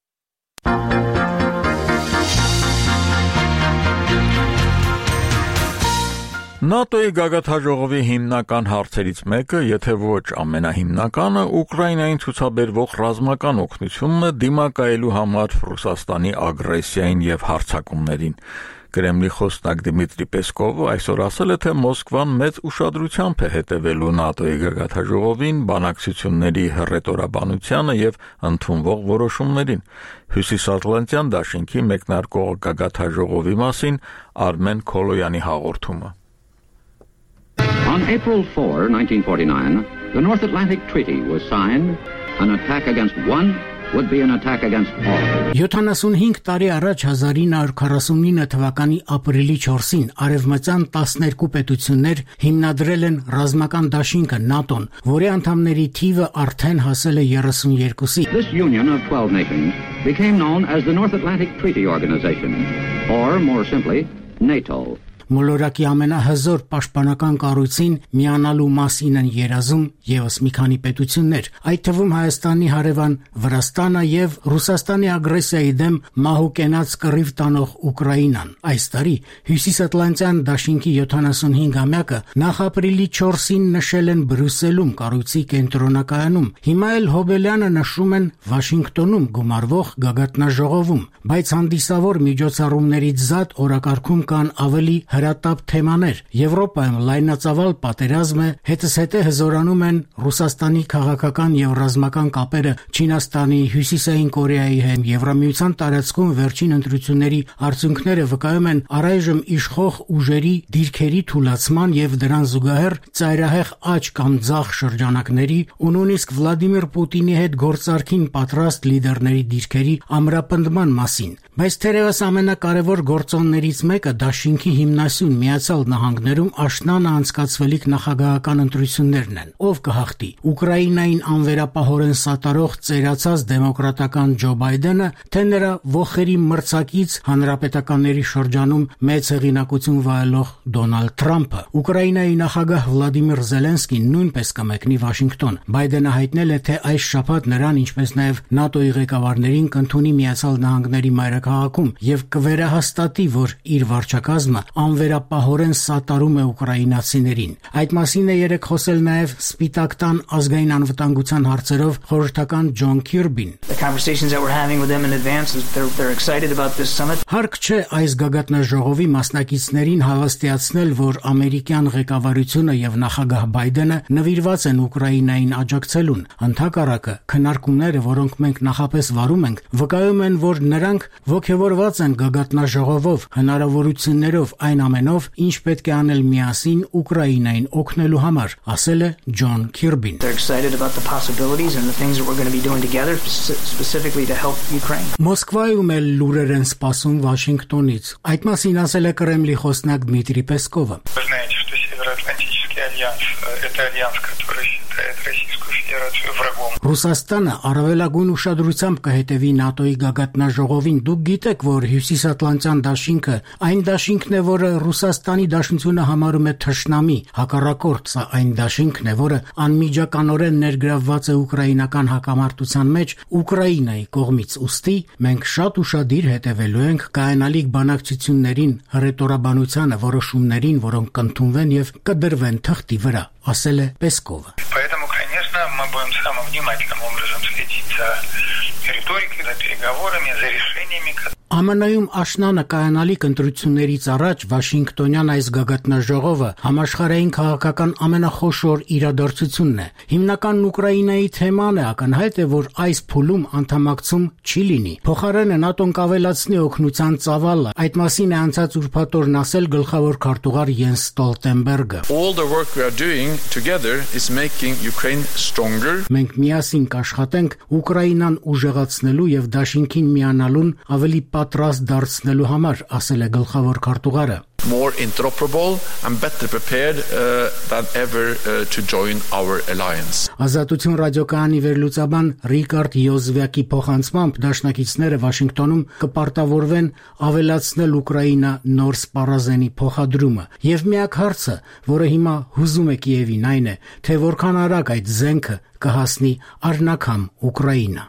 ՆԱՏՕ-ի գագաթնաժողովի հիմնական հարցերից մեկը, եթե ոչ ամենահիմնականը, Ուկրաինային ցուցաբերվող ռազմական օգնությունն է դիմակայելու համար Ռուսաստանի ագրեսիային եւ հարձակումներին։ Կրեմլի խոսնակ Դմիտրի Պեսկովը այսօր ասել է, թե Մոսկվան մեծ ուշադրությամբ է հետևելու ՆԱՏՕ-ի գագաթնաժողովին, բանակցությունների հռետորաբանությանը եւ ընդունվող որոշումներին։ Հյուսիսատլանտյան դաշինքի մեկնարկող գագաթնաժողովի մասին Արմեն Քոլոյանի հաղորդումը։ On April fourth, nineteen forty-nine, the North Atlantic Treaty was signed. An attack against one would be an attack against all. յոթանասունհինգ տարի առաջ հազար ինը հարյուր քառասունինը թվականի ապրիլի չորսին արևմտյան տասներկու պետություններ հիմնադրել են ռազմական դաշինքը ՆԱՏՕ-ն, որի անդամների թիվը արդեն հասել է երեսունյոթի։ This union of twelve nations became known as the North Atlantic Treaty Organization, or more simply, NATO. Մոլորակի ամենահզոր պաշտպանական կառույցին միանալու մասին են երազում եւս մի քանի պետություններ, այդ թվում Հայաստանի հարևան Վրաստանը եւ Ռուսաստանի ագրեսիայի դեմ մահու կենաց կռիվ տանող Ուկրաինան։ Այս տարի Հյուսիսատլանտյան դաշինքի յոթանասունհինգամյակը նախ ապրիլի չորսին նշել են Բրյուսելում կառույցի կենտրոնակայանում, հիմա էլ Հոբելյանը նշում են Վաշինգտոնում գումարվող գագաթնաժողովում, բայց հանդիսավոր միջոցառումներից զատ օրակարգում կան ավելի հրատապ թեմաներ։ Եվրոպայում լայնածավալ պատերազմ է, հետզհետե հզորանում են Ռուսաստանի քաղաքական եւ ռազմական կապերը Չինաստանի, Հյուսիսային Կորեայի հետ։ Եվրամիության տարածքում վերջին ընտրությունների արդյունքները վկայում են առայժմ իշխող ուժերի դիրքերի թուլացման եւ դրան զուգահեռ ծայրահեղ աճ կամ ձախ շրջանակների ու նույնիսկ Վլադիմիր Պուտինի հետ գործարքին պատրաստ լիդերների դիրքերի ամրապնդման մասին։ Բայց թերևս ամենակարևոր գործոններից մեկը դաշինքի հիմնասյուն Միացյալ Նահանգներում աշնանը անցկացվելիք նախագահական ընտրություններն են։ Ով կհաղթի՝ Ուկրաինային անվերապահորեն սատարող ծերացած դեմոկրատական Ջո Բայդենը, թե նրա ոխերի մրցակից հանրապետականների շրջանում մեծ հեղինակություն վայելող Դոնալդ Թրամփը։ Ուկրաինայի նախագահ Վլադիմիր Զելենսկին նույնպես կմեկնի Վաշինգտոն։ Բայդենը հայտնել է, թե այս շաբաթ նրան, ինչպես նաև ՆԱՏՕ-ի ղեկավարներին կընդունի Միացյալ Նահանգների մայրաքաղաքում եւ կվերահաստատի, որ իր վարչակազմը անվերապահորեն սատարում է ուկրաինացիներին։ Այդ մասին է երեկ խոսել նաև Սպիտակ տան ազգային անվտանգության հարցերով խորհրդական Ջոն Քիրբին։ Հարկ չէ այս գագաթնաժողովի մասնակիցներին հավաստիացնել, որ ամերիկյան ղեկավարությունը եւ նախագահ Բայդենը նվիրված են Ուկրաինային աջակցելուն։ Ընդհակառակը, քննարկումները, որոնք մենք նախապես վարում ենք, վկայում են, որ նրանք ողջավորված են գագաթնաժողովով, հնարավորություններով, այն ամենով, ինչ պետք է անել միասին Ուկրաինային օգնելու համար, ասել է Ջոն Քիրբին։ Մոսկվայում էլ լուրեր են սպասում Վաշինգտոնից։ Այդ մասին ասել է Կրեմլի խոսնակ Դմիտրի Պեսկովը։ Ռուսաստանը առավելագույն ուշադրությամբ կհետևի ՆԱՏՕ-ի գագաթնաժողովին։ Դուք գիտեք, որ Հյուսիսատլանտյան դաշինքը այն դաշինքն է, որը Ռուսաստանի Դաշնությունը համարում է թշնամի, հակառակորդ, սա այն դաշինքն է, որը անմիջականորեն ներգրավված է ուկրաինական հակամարտության մեջ Ուկրաինայի կողմից։ Ուստի մենք շատ ուշադիր հետևելու ենք կայանալիք բանակցություններին, հռետորաբանությանը, որոշումներին, որոնք կընդունվեն եւ կդրվեն թղթի վրա, ասել է Պեսկովը։ Мы будем самым внимательным образом следить за риторикой, за переговорами, за решениями. ԱՄՆ-ում աշնանը կայանալիք ընտրություններից առաջ Վաշինգտոնյան այս գագաթնաժողովը համաշխարհային քաղաքական ամենախոշոր իրադարձությունն է։ Հիմնական Ուկրաինայի թեման է, ակնհայտ է, որ այս փուլում անդամակցում չի լինի։ Փոխարենը ՆԱՏՕ-ն կավելացնի օգնության ծավալը։ Այդ մասին է անցած ուրբաթօրն ասել գլխավոր քարտուղար Յենս Ստոլտենբերգը։ All the work we are doing together is making Ukraine stronger. Մենք միասին կաշխատենք Ուկրաինան ուժեղացնելու եւ դաշինքին միանալուն ավելի պատրաստ դարձնելու համար, ասել է գլխավոր քարտուղարը։ More interoperable and better prepared uh, than ever uh, to join our alliance. Ազատություն ռադիոկայանի վերլուծաբան Ռիկարդ Յոզվյակի փոխանցմամբ դաշնակիցները Վաշինգտոնում կպարտավորվեն ավելացնել Ուկրաինա նոր սպառազենի փոխադրումը։ Եվ միակ հարցը, որը հիմա հուզում է Կիևին, այն է, թե որքան արագ այդ զենքը կհասնի առնաքամ Ուկրաինա։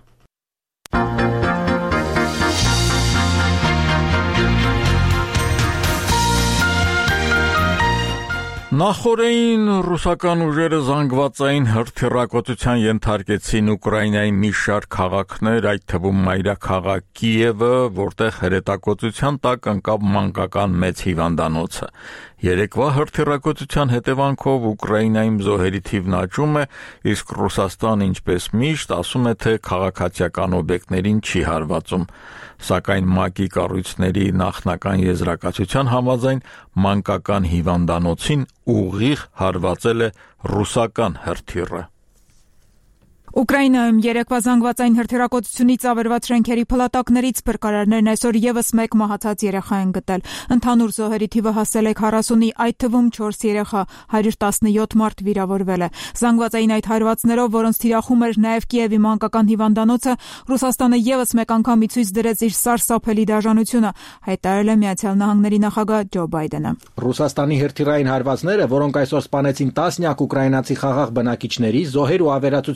Նախորդին ռուսական ուժերը զանգվածային հրթիռակոծության ենթարկեցին Ուկրաինայի մի շարք քաղաքներ, այդ թվում մայրաքաղաք Կիևը, որտեղ հրետակոծության տակ ընկավ մանկական մեծ հիվանդանոցը։ Երեկվա հրթիռակոծության հետևանքով Ուկրաինայում զոհերի թիվն աճում է, իսկ Ռուսաստանը, ինչպես միշտ, ասում է, թե քաղաքացիական օբյեկտներին չի հարվածում։ Սակայն ՄԱԿ-ի կառույցների նախնական եզրակացության համաձայն մանկական հիվանդանոցին ուղիղ հարվածել է ռուսական հրթիռը։ Ուկրաինայում երեկվա զանգվածային հրթիռակոծությունից ավերված շենքերի փլատակներից փրկարարներն այսօր եւս մեկ մահացած երեխա են գտել։ Ընդհանուր զոհերի թիվը հասել է քառասունի, այդ թվում չորս երեխա, հարյուր տասնյոթ մարդ վիրավորվել է։ Զանգվածային այդ հարվածներով, որոնց թիրախում էր նաեւ Կիևի մանկական հիվանդանոցը, Ռուսաստանը եւս մեկ անգամ ի ցույց դրեց իր սարսափելի դաժանությունը, հայտարարել է Միացյալ Նահանգների նախագահ Ջո Բայդենը։ Ռուսաստանի հրթիռային հարվածները, որոնք այսօր սպանեցին տասնյակ ուկրաինացի խաղաղ բնակիչների, զոհեր ու ավերածություններ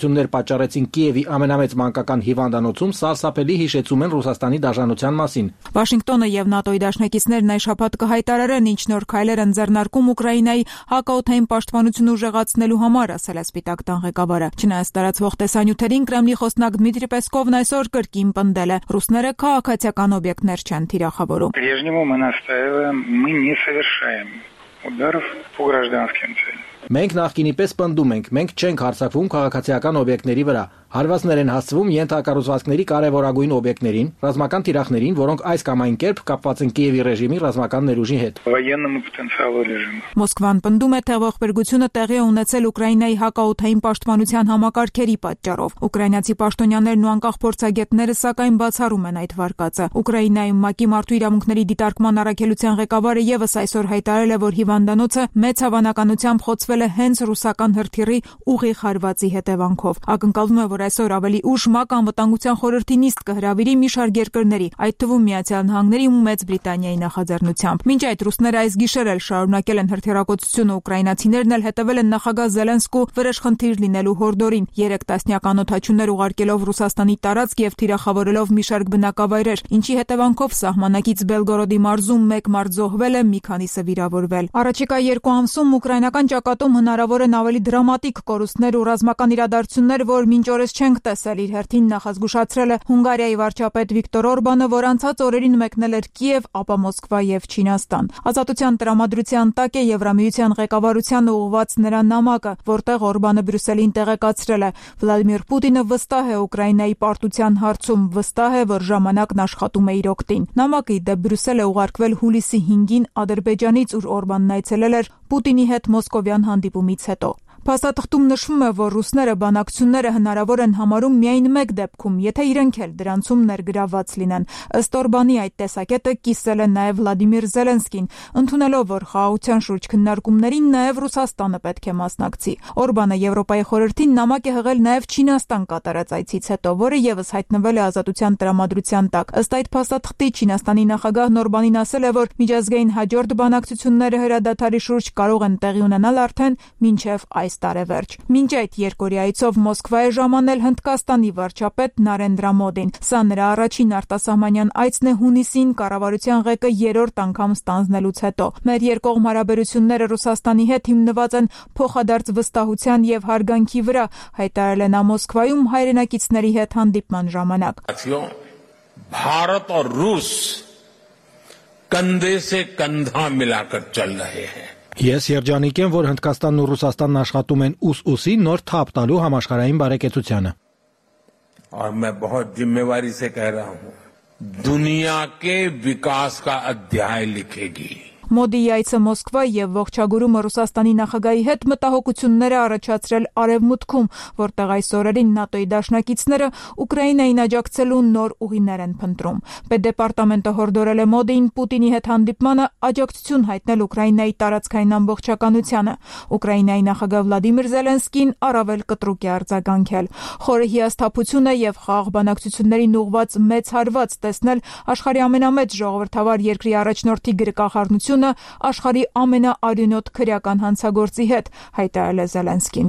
պատճառեցին Կիևի ամենամեծ մանկական հիվանդանոցում, սարսափելի հիշեցում են Ռուսաստանի դաշնության մասին։ Վաշինգտոնը եւ ՆԱՏՕ-ի դաշնակիցներն այս շաբաթ կհայտարարեն ինչ նոր քայլեր են ձեռնարկում Ուկրաինայի հակաօդային պաշտպանությունը ուժեղացնելու համար, ասել է Սպիտակ տան ղեկավարը։ Չնայած տարածվող տեսանյութերին Կրեմլի խոսնակ Դմիտրի Պեսկովն այսօր կրկին պնդել է. ռուսները քաղաքացիական օբյեկտներ չեն թիրախավորում։ По-прежнему мы настаиваем, мы не совершаем ударов по гражданским целям. Մենք նախկինի պես պնդում ենք, մենք չենք հարձակվում քաղաքացիական օբյեկտների վրա, հարվածներ են հասցվում ենթակառուցվածքների կարևորագույն օբյեկտներին, ռազմական թիրախներին, որոնք այս կամ այն կերպ կապված են Կիևի ռեժիմի ռազմական ներուժի հետ։ Военному потенциалу режима. Մոսկվան պնդում է, թե ողբերգությունը տեղի է ունեցել Ուկրաինայի հակաօդային պաշտպանության համակարգերի պատճառով։ Ուկրաինացի պաշտոնյաներն ու անկախ փորձագետները սակայն բացառում են այդ վարկածը։ Ուկրաինայում ՄԱԿ-ի մարդու իրավունքների դիտարկման առաքելության ղեկավարը եւս այսօր հայտարարել է, որ հիվանդանոցը մեծ հավանականությամբ խոցվել է հենց ռուսական հրթիռի ուղիղ հարվածի հետևանքով։ Ակնկալվում է, որ այսօր ավելի ուշ ՄԱԿ-ը անվտանգության խորհրդի նիստ կհրավիրի մի շարք երկրների, այդ թվում Միացյալ Նահանգների ու Մեծ Բրիտանիայի նախաձեռնությամբ։ Մինչ այդ ռուսները այս գիշեր էլ շարունակել են հրթիռակոծությունը, ուկրաինացիներն էլ հետևել են նախագահ Զելենսկու վրեժխնդիր լինելու հորդորին, երեք տասնյակ անօդաչուներ ուղարկելով Ռուսաստանի տարածք եւ թիրախավորելով մի շարք բնակավայրեր, ինչի հետևանքով սահմանակից Բելգորոդի մարզում մեկ մարդ զոհվել է, մի քանիսը վիրավորվել։ Առաջիկա երկու ամսում ուկրաինական ճակատում հնարավոր են ավելի դրամատիկ կորուստներ ու ռազմական իրադարձություններ, որ մինչ օրս չենք տեսել, իր հերթին նախազգուշացրել է Հունգարիայի վարչապետ Վիկտոր Օրբանը, որ անցած օրերին մեկնել էր Կիև, ապա Մոսկվա եւ Չինաստան։ Ազատության տրամադրության տակ է Եվրամիության ղեկավարությանը ուղղված նրա նամակը, որտեղ Օրբանը Բրյուսելին տեղեկացրել է. Վլադիմիր Պուտինը վստահ է Ուկրաինայի պարտության հարցում, վստահ է, որ ժամանակն աշխատում է իր օգտին։ Նամակը ի դեպ Բրյուսել է ուղարկվել հուլիսի հինգին Ադրբեջանից, ուր Օրբանն այցելել էր Պուտինի հետ մոսկովյան հանդիպումից հետո։ Փաստաթղթում նշվում է, որ ռուսները բանակցությունները հնարավոր են համարում միայն մեկ դեպքում, եթե իրենք էլ դրանցում ներգրավված լինեն։ Ըստ Օրբանի այդ տեսակետը կիսել է նաև Վլադիմիր Զելենսկին, ընդունելով, որ խաղաղության շուրջ քննարկումներին նաև Ռուսաստանը պետք է մասնակցի։ Օրբանը Եվրոպայի խորհրդին նամակ է հղել նաև Չինաստան կատարած այցից հետո, որը եւս հայտնվել է ազատության տրամադրության տակ։ Ըստ այդ փաստաթղթի Չինաստանի նախագահն Օրբանին ասել է, որ միջազգային հաջորդ բանակցությունները հրադադարի շուրջ կարող են տեղի ունենալ արդեն մինչև այս տարեվերջ։ Մինչ այդ երկօրյա այցով Մոսկվա է ժամանել Հնդկաստանի վարչապետ Նարենդրա Մոդին։ Սա նրա առաջին արտասահմանյան այցն է հունիսին կառավարության ղեկը երրորդ անգամ ստանձնելուց հետո։ Մեր երկկողմ հարաբերությունները Ռուսաստանի հետ հիմնված են փոխադարձ վստահության եւ հարգանքի վրա, հայտարարել է նա Մոսկվայում հայրենակիցների հետ հանդիպման ժամանակ։ भारत और रूस कंधे से कंधा मिलाकर चल रहे हैं। Ես երջանիկ եմ, որ Հնդկաստանն ու Ռուսաստանն աշխատում են ուս-ուսի նոր թափ տալու համաշխարհային բարեկեցությանը։ और मैं बहुत जिम्मेवारी से कह रहा हूं, दुनिया के विकास का अध्याय लिखेगी। Մոդիի այցը Մոսկվա եւ ողջագուրումը Ռուսաստանի նախագահի հետ մտահոգություններ է առաջացրել Արևմուտքում, որտեղ այս օրերին ՆԱՏՕ-ի դաշնակիցները Ուկրաինային աջակցելու նոր ուղիներ են փնտրում։ Պետդեպարտամենտը հորդորել է Մոդիին Պուտինի հետ հանդիպմանը աջակցություն հայտնել Ուկրաինայի տարածքային ամբողջականությանը։ Ուկրաինայի նախագահ Վլադիմիր Զելենսկին առավել կտրուկ է արձագանքել։ Խորը հիասթափություն է եւ խաղաղ բանակցություններին ուղղված մեծ հարված տեսնել աշխարհի ամենամեծ ժողովրդավար երկրի առաջնորդի գրկախառնությունը աշխարհի ամենաարյունոտ քրեական հանցագործի հետ, հայտարարել է Զելենսկին։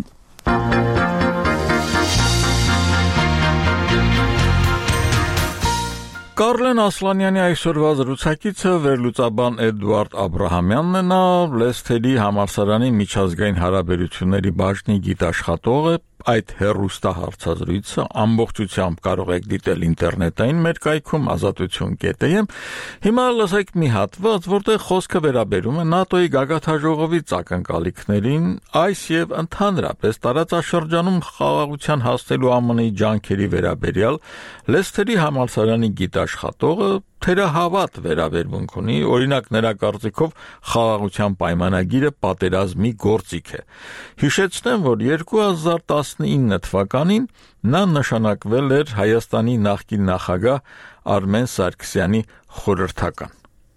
Կարլեն Ասլանյանի այսօրվա զրուցակիցը վերլուծաբան Էդուարդ Աբրահամյանն է, նա Լեսթերի համալսարանի միջազգային հարաբերությունների բաժնի գիտաշխատող է։ Այդ հեռուստահարցազրույցը ամբողջությամբ կարող եք դիտել ինտերնետային մեր կայքում ազատություն կետ է։ Հիմա լսեք մի հատված, որտեղ խոսքը վերաբերում է ՆԱՏՕ-ի գագաթնաժողովի ակնկալիքներին, այս եւ ընդհանրապես տարածաշրջանում խաղաղության հասնելու ԱՄՆ-ի ջանքերի վերաբերյալ Լեսթերի համալսարանի գիտաշխատողը թերահավատ վերաբերմունք ունի, օրինակ նրա կարծիքով խաղաղության պայմանագիրը պատերազմի գործիք է։ Հիշեցնեմ, որ երկու հազար տասնինը թվականին նա նշանակվել էր Հայաստանի նախկին նախագահ Արմեն Սարգսյանի խորհրդական։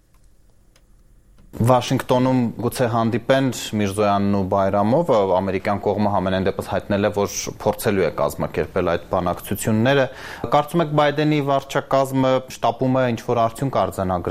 Վաշինգտոնում գուցե հանդիպեն Միրզոյանն ու Բայրամովը, ամերիկյան կողմը համենայն դեպս հայտնել է, որ փորձելու է կազմակերպել այդ բանակցությունները։ Կարծում եք Բայդենի վարչակազմը շտապում է ինչ-որ արդյունք արձանագրել։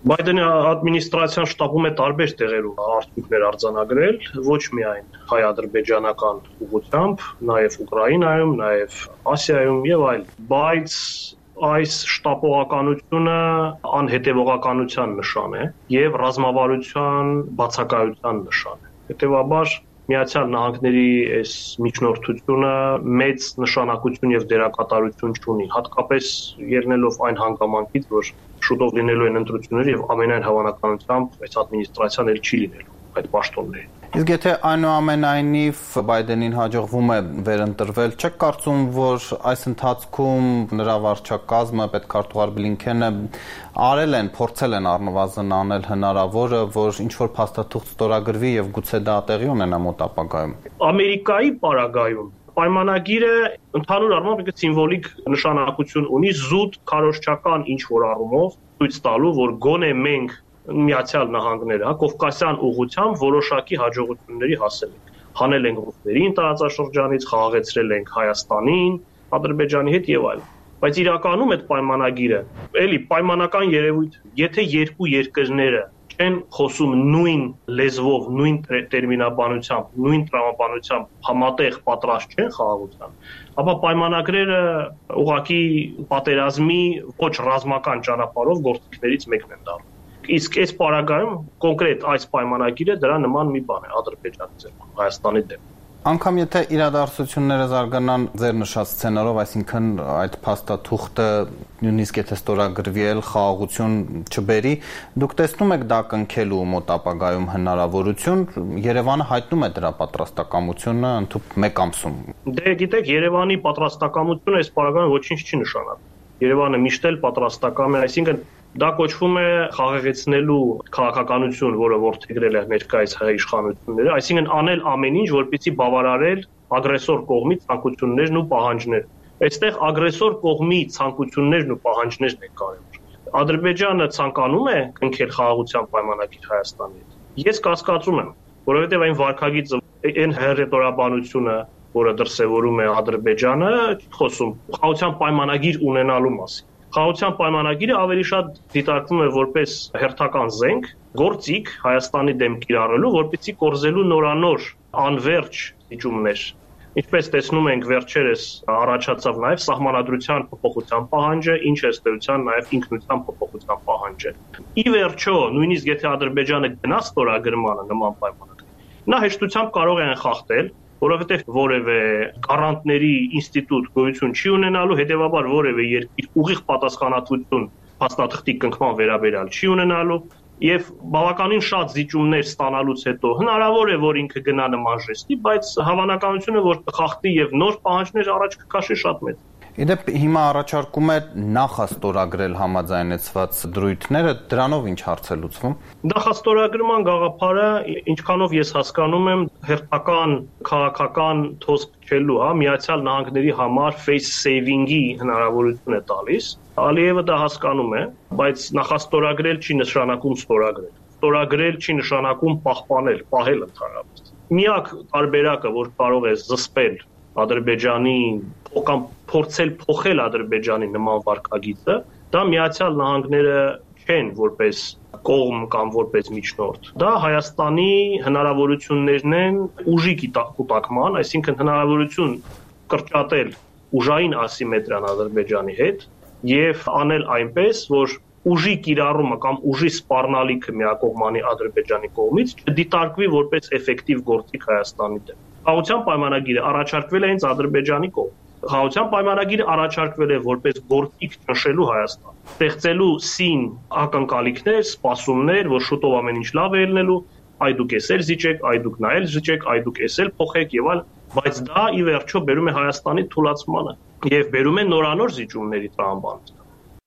Բայդենի ադմինիստրացիան շտապում է տարբեր տեղերում արդյունքներ արձանագրել, ոչ միայն հայ-ադրբեջանական ուղղությամբ, նաև Ուկրաինայում, նաև Ասիայում եւ այլ, բայց այս շտապողականությունը անհետևողականության նշան է եւ ռազմավարության բացակայության նշան է։ Հետևաբար Միացյալ Նահանգների այս միջնորդությունը մեծ նշանակություն եւ դերակատարություն չունի, հատկապես ելնելով այն հանգամանքից, որ շուտով լինելու են ընտրություններ եւ ամենայն հավանականությամբ այս ադմինիստրացիան էլ չի լինելու այդ պաշտոններին։ Իսկ եթե այնուամենայնիվ Բայդենին հաջողվում է վերընտրվել, չեք կարծում, որ այս ընթացքում նրա վարչակազմը, պետքարտուղար Բլինքենը արել են, փորձել են առնվազն անել հնարավորը, որ ինչ-որ փաստաթուղթ ստորագրվի եւ գուցե դա տեղի ունենա մոտ ապագայում։ Ամերիկայի պարագայում պայմանագիրը ընդհանուր առմամբ սիմվոլիկ նշանակություն ունի զուտ քարոզչական ինչ-որ առումով ցույց տալու, որ գոնե մենք Միացյալ Նահանգները, Կովկասյան ուղղությամբ որոշակի հաջողությունների հասել ենք։ Հանել ենք ռուսներին տարածաշրջանից, խաղաղեցրել ենք Հայաստանին, Ադրբեջանի հետ եւ այլն։ Բայց իրականում այդ պայմանագիրը էլի պայմանական երևույթ, եթե երկու երկրները չեն խոսում նույն լեզվով, նույն տերմինաբանությամբ, նույն տրամաբանությամբ համատեղ պատրաստ չեն խաղաղության, ապա պայմանագրերը ուղղակի պատերազմի ոչ ռազմական ճանապարհով գործիքներից մեկն են դառնում։ Իսկ այս պարագայում կոնկրետ այս պայմանագիրը դրա նման մի բան է Ադրբեջանի ձեռքում, Հայաստանի դեմ։ Անկամ եթե իրադարձությունները զարգանան ձեր նշած սցենարով, այսինքն այդ փաստաթուղթը նույնիսկ եթե ստորագրվի էլ խաղաղություն չբերի, դուք տեսնում եք դա կնքելու մոտ ապագայում հնարավորություն, Երևանը հայտնում է դրա պատրաստակամությունը ընդհանուր մեկ ամսում։ Դե գիտեք, Երևանի պատրաստակամությունը այս պարագայում ոչինչ չի նշանակում։ Երևանը միշտ էլ պատրաստակամ է, այսինքն դա կոչվում է խաղաղեցնելու քաղաքականություն, որը որդեգրել է ներկայիս հայ իշխանությունները, այսինքն անել ամեն ինչ, որպեսզի բավարարել ագրեսոր կողմի ցանկություններն ու պահանջները։ Այստեղ ագրեսոր կողմի ցանկություններն ու պահանջներն են կարևոր։ Ադրբեջանը ցանկանում է կնքել խաղաղության պայմանագիր Հայաստանի հետ։ Ես կասկածում եմ, որովհետև այն վարկագիծը, այն հերետորաբանությունը, որը դրսևորում է Ադրբեջանը, խոսում խաղաղության պայմանագիր ունենալու մասին։ Խաղաղության պայմանագիրը ավելի շատ դիտարկվում է որպես հերթական զենք, գործիք Հայաստանի դեմ կիրառելու, որպեսզի կորզելու նորանոր անվերջ զիջումներ։ Ինչպես տեսնում ենք, վերջերս առաջացավ նաև սահմանադրության փոփոխության պահանջը, ինչ ըստեյության նաև ինքնության փոփոխության պահանջը։ Ի վերջո, նույնիսկ եթե Ադրբեջանը գնա ստորագրմանը նման պայմանագրի, նա հեշտությամբ կարող է անխախտել, որովհետև որևէ գարանտների ինստիտուտ գոյություն չի ունենալու, հետևաբար որևէ երկիր ուղիղ պատասխանատվություն փաստաթղթի կնքման վերաբերյալ չի ունենալու եւ բավականին շատ զիջումներ ստանալուց հետո հնարավոր է, որ ինքը գնա նման ժեստի, բայց հավանականությունը, որ կխախտի եւ նոր պահանջներ առաջ կքաշի շատ մեծ։ Իդեպ հիմա առաջարկում է նախաստորագրել համաձայնեցված դրույթները, դրանով ինչ հարց է լուծվում։ Նախաստորագրման գաղափարը, ինչքանով ես հասկանում եմ, հերթական քաղաքական թոսկ չելու, հա, Միացյալ Նահանգների համար face saving-ի հնարավորություն է տալիս։ Ալիևը դա հասկանում է, բայց նախաստորագրել չի նշանակում ստորագրել։ Ստորագրել չի նշանակում պահպանել, պահել ընդհանրապես։ Միակ տարբերակը, որ կարող է զսպել Ադրբեջանի կամ փորձել փոխել Ադրբեջանի նման վարկագիծը, դա Միացյալ Նահանգները չեն որպես կողմ կամ որպես միջնորդ։ Դա Հայաստանի հնարավորություններն են ուժի կուտակման, այսինքն հնարավորություն կրճատել ուժային ասիմետրիան Ադրբեջանի հետ եւ անել այնպես, որ ուժի կիրառումը կամ ուժի սպառնալիքը միակողմանի Ադրբեջանի կողմից չդիտարկվի որպես էֆեկտիվ գործիք Հայաստանի դեմ։ Խաղաղության պայմանագիրը առաջարկվել է հենց Ադրբեջանի կողմից։ Խաղաղության պայմանագիրը առաջարկվել է որպես գործիք ճնշելու Հայաստան, ստեղծելու սին ակնկալիքներ, սպասումներ, որ շուտով ամեն ինչ լավ է ելնելու, այ դուք էս էլ զիջեք, այ դուք նայել զիջեք, այ դուք էս էլ փոխեք եւ այլ, բայց դա ի վերջո բերում է Հայաստանի թուլացմանը եւ բերում է նորանոր զիջումների տրամաբանություն։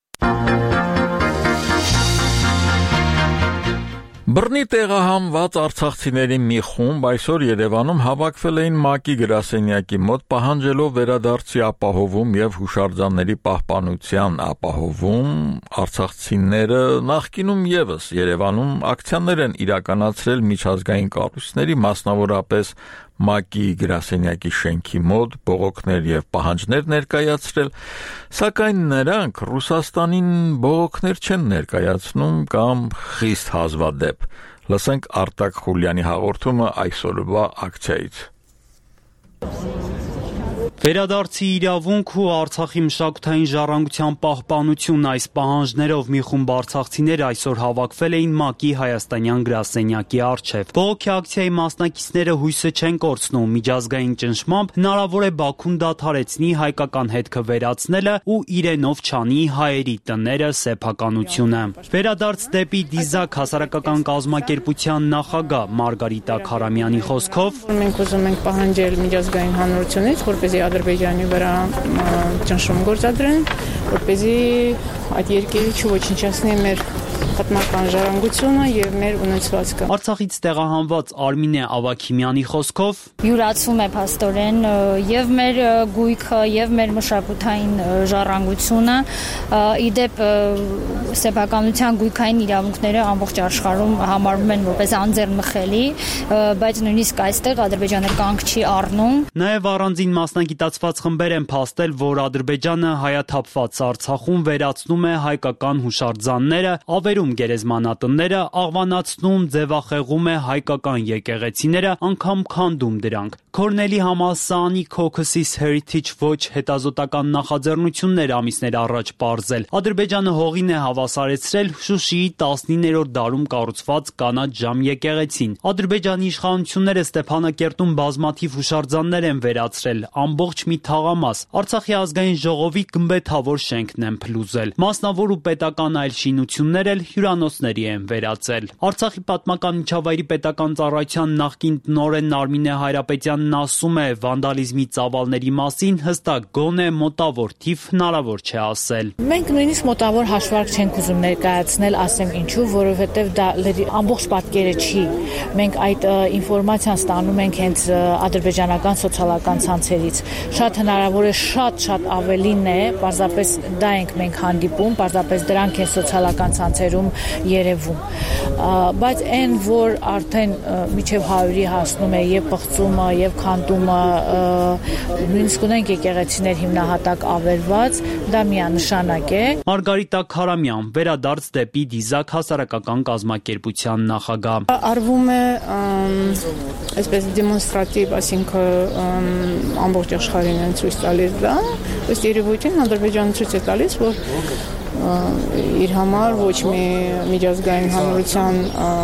Բռնի տեղահանված արցախցիների մի խումբ այսօր Երևանում հավաքվել էին ՄԱԿ-ի գրասենյակի մոտ պահանջելով վերադարձի ապահովում եւ հուշարձանների պահպանության ապահովում։ Արցախցիները նախկինում եւս Երևանում ակցիաներ են իրականացրել միջազգային կառույցների, մասնավորապես ՄԱԿ-ի գրասենյակի շենքի մոտ բողոքներ եւ պահանջներ ներկայացրել, սակայն նրանք Ռուսաստանին բողոքներ չեն ներկայացնում կամ խիստ հազվադեպ։ Լսենք Արտակ Խուլյանի հաղորդումը այսօրվա ակցիայից։ Վերադարձի իրավունք ու Արցախի մշակութային ժառանգության պահպանություն այս պահանջներով մի խումբ արցախցիներ այսօր հավաքվել էին ՄԱԿ-ի հայաստանյան գրասենյակի առջև։ Բողոքի ակցիայի մասնակիցները հույսը չեն կորցնում, միջազգային ճնշմամբ հնարավոր է Բաքուն դադարեցնի հայկական հետքը վերացնելը ու իրենով չանի հայերի տները սեփականությունը։ Վերադարձ դեպի Դիզակ հասարակական կազմակերպության նախագահ Մարգարիտա Քարամյանի խոսքով մենք ուզում ենք պահանջել միջազգային հանրությունից, որպեսզի Ադրբեջանի վրա ճնշում գործադրեն, որպեսզի այդ երկիրը չոչնչացնի մեր պատմական ժառանգությունը եւ մեր ունեցվածքը։ Արցախից տեղահանված Արմինե Ավագիմյանի խոսքով յուրացում է փաստորեն եւ մեր գույքը եւ մեր մշակութային ժառանգությունը, իդեպ սեփականության գույքային իրավունքները ամբողջ աշխարհում համարվում են որպես անձեռնմխելի, բայց նույնիսկ այստեղ Ադրբեջանը կանգ չի առնում։ Նաեւ առանձին մասնագիտացված խմբեր են փաստել, որ Ադրբեջանը հայաթափված Արցախում վերացնում է հայկական հուշարձանները, ավերում գերեզմանատները, աղվանացնում, ձևախեղում է հայկական եկեղեցիները, անգամ քանդում դրանք։ Քորնելի համալսարանի Caucasus Heritage Watch հետազոտական նախաձեռնություններ ամիսներ առաջ պարզել։ Ադրբեջանը հողին է հավասարեցրել Շուշիի տասնիններորդ դարում կառուցված կանաչ ժամ եկեղեցին։ Ադրբեջանի իշխանությունները Ստեփանակերտում բազմաթիվ հուշարձաններ են վերացրել, ամբողջ մի թաղամաս։ Արցախի ազգային ժողովի գմբեթավոր շենքն են փլուզել։ Մասնավոր ու պետական այլ շինություններ էլ հյուրանոցների են վերածել։ Արցախի պատմական միջավայրի պետական ծառայության նախկին տնօրեն Արմինե Հայրապետյանն ասում է, վանդալիզմի ծավալների մասին հստակ գոնե մոտավոր թիվ հնարավոր չէ ասել։ Մենք նույնիսկ մոտավոր հաշվարկ չենք ուզում ներկայացնել, ասեմ ինչու, որովհետև դա ամբողջ պատկերը չի։ Մենք այդ ինֆորմացիան ստանում ենք հենց ադրբեջանական սոցիալական ցանցերից։ Շատ հնարավոր է շատ-շատ ավելին է, պարզապես դա ենք մենք հանդիպում, պարզապես դրանք են սոցիալական ցանցերում երևում։ Բայց այն, որ արդեն միջև հարյուրի հասնում է եւ պղծումը եւ քանդումը, նույնիսկ ունենք եկեղեցիներ հիմնահատակ ավերված, դա միանշանակ է։ Մարգարիտա Քարամյան, վերադարձ դեպի Դիզակ հասարակական կազմակերպության նախագահ։ Արվում է այսպես դեմոնստրատիվ, այսինքն ամբողջ աշխարհին են ցույց տալիս դա, ըստ երևույթին Ադրբեջանը ցույց է տալիս, որ իր համար ոչ մի միջազգային հանրության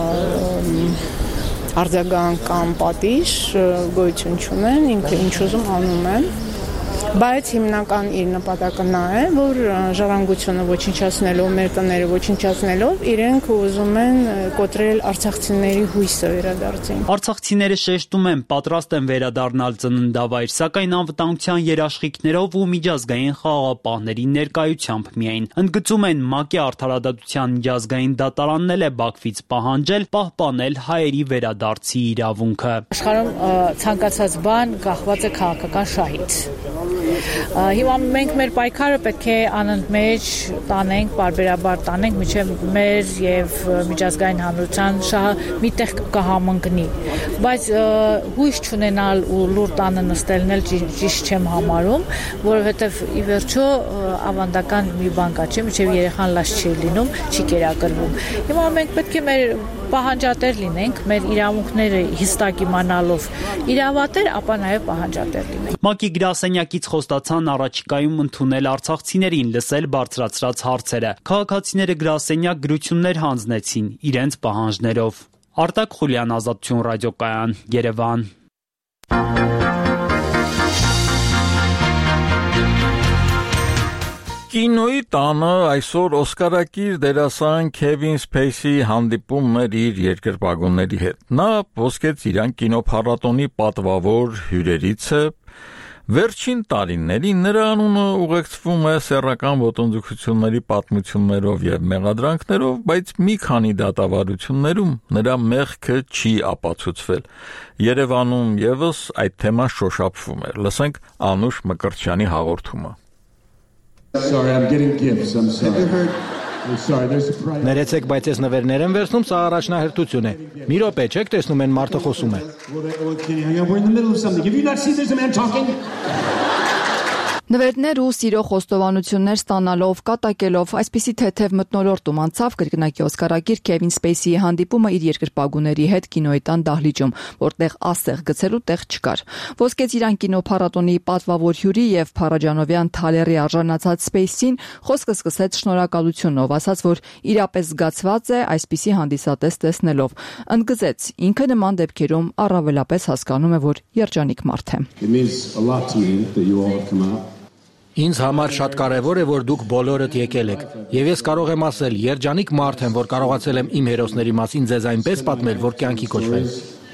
արձագանք կամ պատիժ գոյություն չունեն, ինքը ինչ ուզում անում են, բայց հիմնական իր նպատակը նա է, որ ժառանգությունը ոչնչացնելով, մեր տները ոչնչացնելով, իրենք ուզում են կոտրել արցախցիների հույսը վերադարձին։ Արցախցիները շեշտում են, պատրաստ են վերադառնալ ծննդավայր, սակայն անվտանգության երաշխիքներով ու միջազգային խաղաղապահների ներկայությամբ միայն։ Ընդգծում են, ՄԱԿ-ի արդարադատության միջազգային դատարանն էլ է Բաքվից պահանջել պահպանել հայերի վերադարձի իրավունքը։ Աշխարհում ցանկացած բան կախված է քաղաքական շահից։ Հիմա մենք մեր պայքարը պետք է անընդմեջ տանենք, պարբերաբար տանենք, մինչև մեր եւ միջազգային հանրության շահը միտեղ կհամընկնի։ Բայց հույս չունենալ ու լուր տանը նստելն էլ ճիշտ չեմ համարում, որովհետեւ ի վերջո ավանդական մի բան կա, չէ՞, մինչև երեխան լաց չի լինում, չի կերակրվում։ Հիմա մենք պետք է մեր պահանջատեր լինենք, մեր իրավունքները հստակ իմանալով իրավատեր, ապա նաև պահանջատեր լինենք։ ՄԱԿ-ի գրասենյակից խոստացան առաջիկայում ընդունել արցախցիներին, լսել բարձրացրած հարցերը։ Քաղաքացիները գրասենյակ գրություններ հանձնեցին իրենց պահանջներով։ Արտակ Խուլյան, Ազատություն ռադիոկայան, Երևան։ Կինոյի տանը այսօր օսկարակիր դերասան Քևին Սփեյսի հանդիպում էր իր երկրպագուների հետ։ Նա ոսկեց իրան կինոփառատոնի պատվավոր հյուրերից է։ Վերջին տարիներին նրա անունը ուղեկցվում է սեռական ոտնձգությունների պատմություններով եւ մեղադրանքներով, բայց մի քանի դատավարություններում նրա մեղքը չի ապացուցվել։ Երևանում եւս այդ թեման շոշափվում է։ Լսենք Անուշ Մկրտչյանի հաղորդումը. Sorry, I'm getting gifts. I'm sorry. Have you heard? Ներեցեք, բայց ես նվերներ եմ վերցնում, սա առաջնահերթություն է։ Մի րոպե, չեք տեսնում են մարդը խոսում է։ Նվերներ ու սիրո խոստովանություններ ստանալով, կատակելով, այսպիսի թեթև մթնոլորտում անցավ կրկնակի օսկարագիր Քևին Սպեյսիի հանդիպումը իր երկրպագուների հետ կինոյի տան դահլիճում, որտեղ ասեղ գցելու տեղ չկար։ Ոսկե ծիրան կինոփառատոնի պատվավոր հյուրի եւ փառաջանովյան թալերի արժանացած Սպեյսին խոսքը սկսեց շնորհակալությունով, ասաց, որ իրապես զգացված է այսպիսի հանդիսատես տեսնելով։ Ընդգծեց, ինքը նման դեպքերում առավելապես հասկանում է, որ երջանիկ մարդ է։ Ինձ համար շատ կարևոր է, որ դուք բոլորդ եկել եք, եւ ես կարող եմ ասել, երջանիկ մարդ եմ, որ կարողացել եմ իմ հերոսների մասին ձեզ այնպես պատմել, որ կյանքի կոչվեն։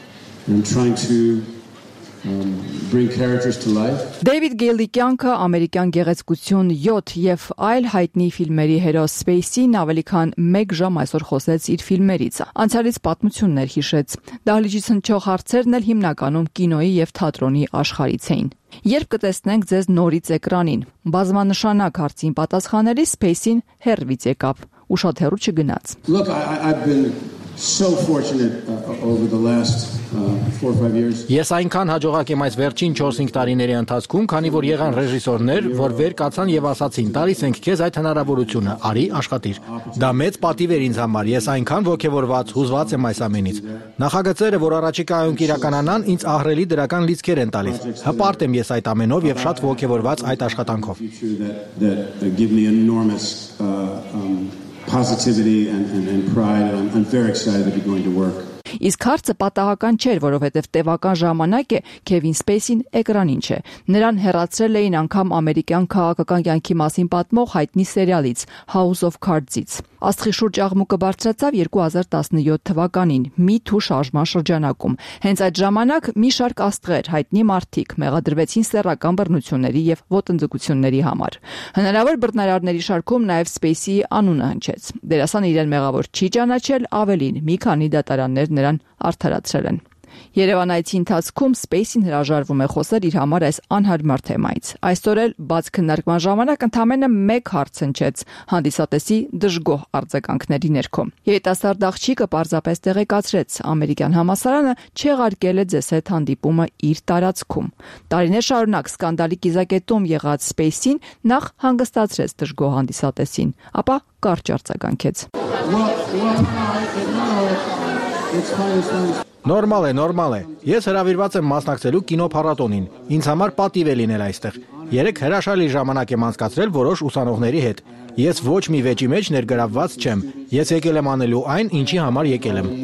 Դեյվիդ Գեյլի կյանքը, ամերիկյան գեղեցկություն յոթ եւ այլ հայտնի ֆիլմերի հերոս Սպեյսին ավելի քան մեկ ժամ այսօր խոսեց իր ֆիլմերից։ Անցյալից պատմություններ հիշեց։ Դահլիճից հնչող հարցերն էլ հիմնականում կինոյի եւ թատրոնի աշխարհից էին։ Երբ կտեսնենք ձեզ նորից էկրանին, բազմանշանակ հարցին պատասխանելիս Սպեյսին հեռվից եկավ ու շատ հեռու չգնաց։ Ես այնքան հաջողակ եմ այս վերջին չորս-հինգ տարիների ընթացքում, քանի որ եղան ռեժիսորներ, որ վեր կացան եւ ասացին՝ «Տալիս ենք քեզ այդ հնարավորությունը, արի աշխատիր»։ Դա մեծ պատիվ էր ինձ համար, ես այնքան ոգևորված, հուզված եմ այս ամենից։ Նախագծերը, որ առաջիկայում կիրականանան, ինձ ահռելի դրական լիցքեր են տալիս։ Հպարտ եմ ես այդ ամենով եւ շատ ոգևորված այդ աշխատանքով։ Positivity and, and, and pride. I'm, I'm very excited to be going to work. Իսկ հարցը պատահական չէր, որովհետև տևական ժամանակ է Քևին Սպեյսին էկրանին չէ։ Նրան հեռացրել էին անգամ ամերիկյան քաղաքական կյանքի մասին պատմող հայտնի սերիալից House of Cards-ից։ Աստղի շուրջ աղմուկը բարձրացավ երկու հազար տասնյոթ թվականին Me Too շարժման շրջանակում։ Հենց այդ ժամանակ մի շարք աստղեր, հայտնի մարդիկ մեղադրվեցին սեռական բռնությունների եւ ոտնձգությունների համար։ Հնարավոր բռնարարների շարքում նաեւ Սպեյսիի անունը հնչեց։ Դերասանը իրեն մեղավոր չի ճանաչել, ավելին մի քանի դատարաններ նրան արդարացրել են։ Երևանայցի ընթացքում Սպեյսին հրաժարվում է խոսել իր համար այս անհարմար թեմայից։ Այսօր էլ բաց քննարկման ժամանակ ընդամենը մեկ հարց հնչեց հանդիսատեսի դժգոհ արձագանքների ներքո։ Երիտասարդ աղջիկը պարզապես տեղեկացրեց, ամերիկյան համալսարանը չեղարկել է ձեզ հետ հանդիպումը իր տարածքում։ Տարիներ շարունակ սկանդալի կիզակետում եղած Սպեյսին նախ հանգստացրեց դժգոհ հանդիսատեսին, ապա կարճ արձագանքեց։ Նորմալ է, նորմալ է։ Ես հրավիրված եմ մասնակցելու կինոփառատոնին։ Ինձ համար պատիվ է լինել այստեղ։ Երեք հրաշալի ժամանակ եմ անցկացրել որոշ ուսանողների հետ։ Ես ոչ մի վեճի մեջ ներգրավված չեմ։ Ես եկել եմ անելու այն, ինչի համար եկել եմ։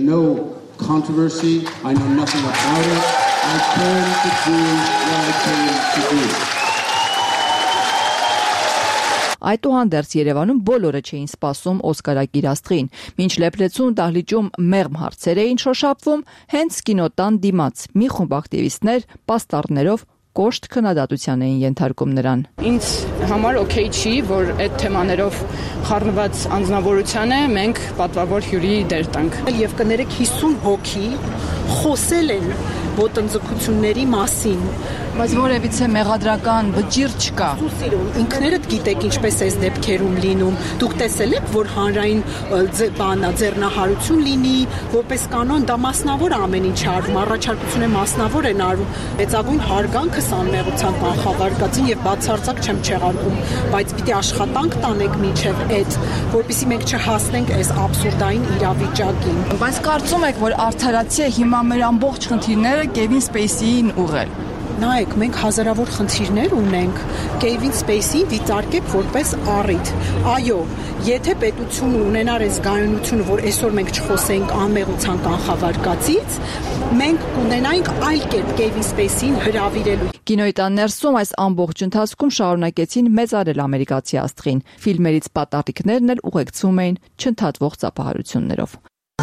Այդուհանդերձ Երևանում բոլորը չէին սպասում օսկարակիր աստղին։ Մինչ լեփլեցուն դահլիճում մեղմ հարցեր էին շոշափվում, հենց կինոտան դիմաց մի խումբ ակտիվիստներ պաստառներով կոշտ քննադատության էին ենթարկում նրան։ Ինձ համար օքեյ չի, որ այդ թեմաներով խառնված անձնավորությանը մենք պատվավոր հյուրի դեր տանք։ Եվ կներեք հիսուն հոգի խոսել են ոտնձգությունների մասին, բայց որևիցե մեղադրական վճիռ չկա։ Ինքներդ գիտեք ինչպես է դեպքերում լինում։ Դուք տեսել եք, որ հանրային բանա ձեռնահարություն լինի, որպես կանոն դա մասնավոր ամեն ինչ արվում, առաջարկությունը մասնավոր են արվում։ Մեծագույն հարգանքը անմեղության կանխավարկածին եւ բացարձակ չեմ չեղարկում, բայց պիտի աշխատանք տանենք միջև այդ, որպեսզի մենք չհասնենք այս աբսուրդային իրավիճակին։ Բայց կարծում եք, որ արդարացի է հիմա մեր ամբողջ խնդիրները Քևին Սպեյսիին ուղղել։ Նայեք, մենք հազարավոր խնդիրներ ունենք, Քևին Սպեյսին դիտարկեք որպես առիթ։ Այո, եթե պետությունը ունենար այս գայունությունը, որ այսօր մենք չխոսենք անմեղության կանխավարկածից, մենք կունենայինք այլ կերպ Քևին Սպեյսին հրավիրելու։ Կինոյի տան ներսում այս ամբողջ ընթացքում շարունակեցին մեծարել ամերիկացի աստղին։ Ֆիլմերից պատառիկներն էլ ուղեկցում էին չընդհատվող ծափահարություններով։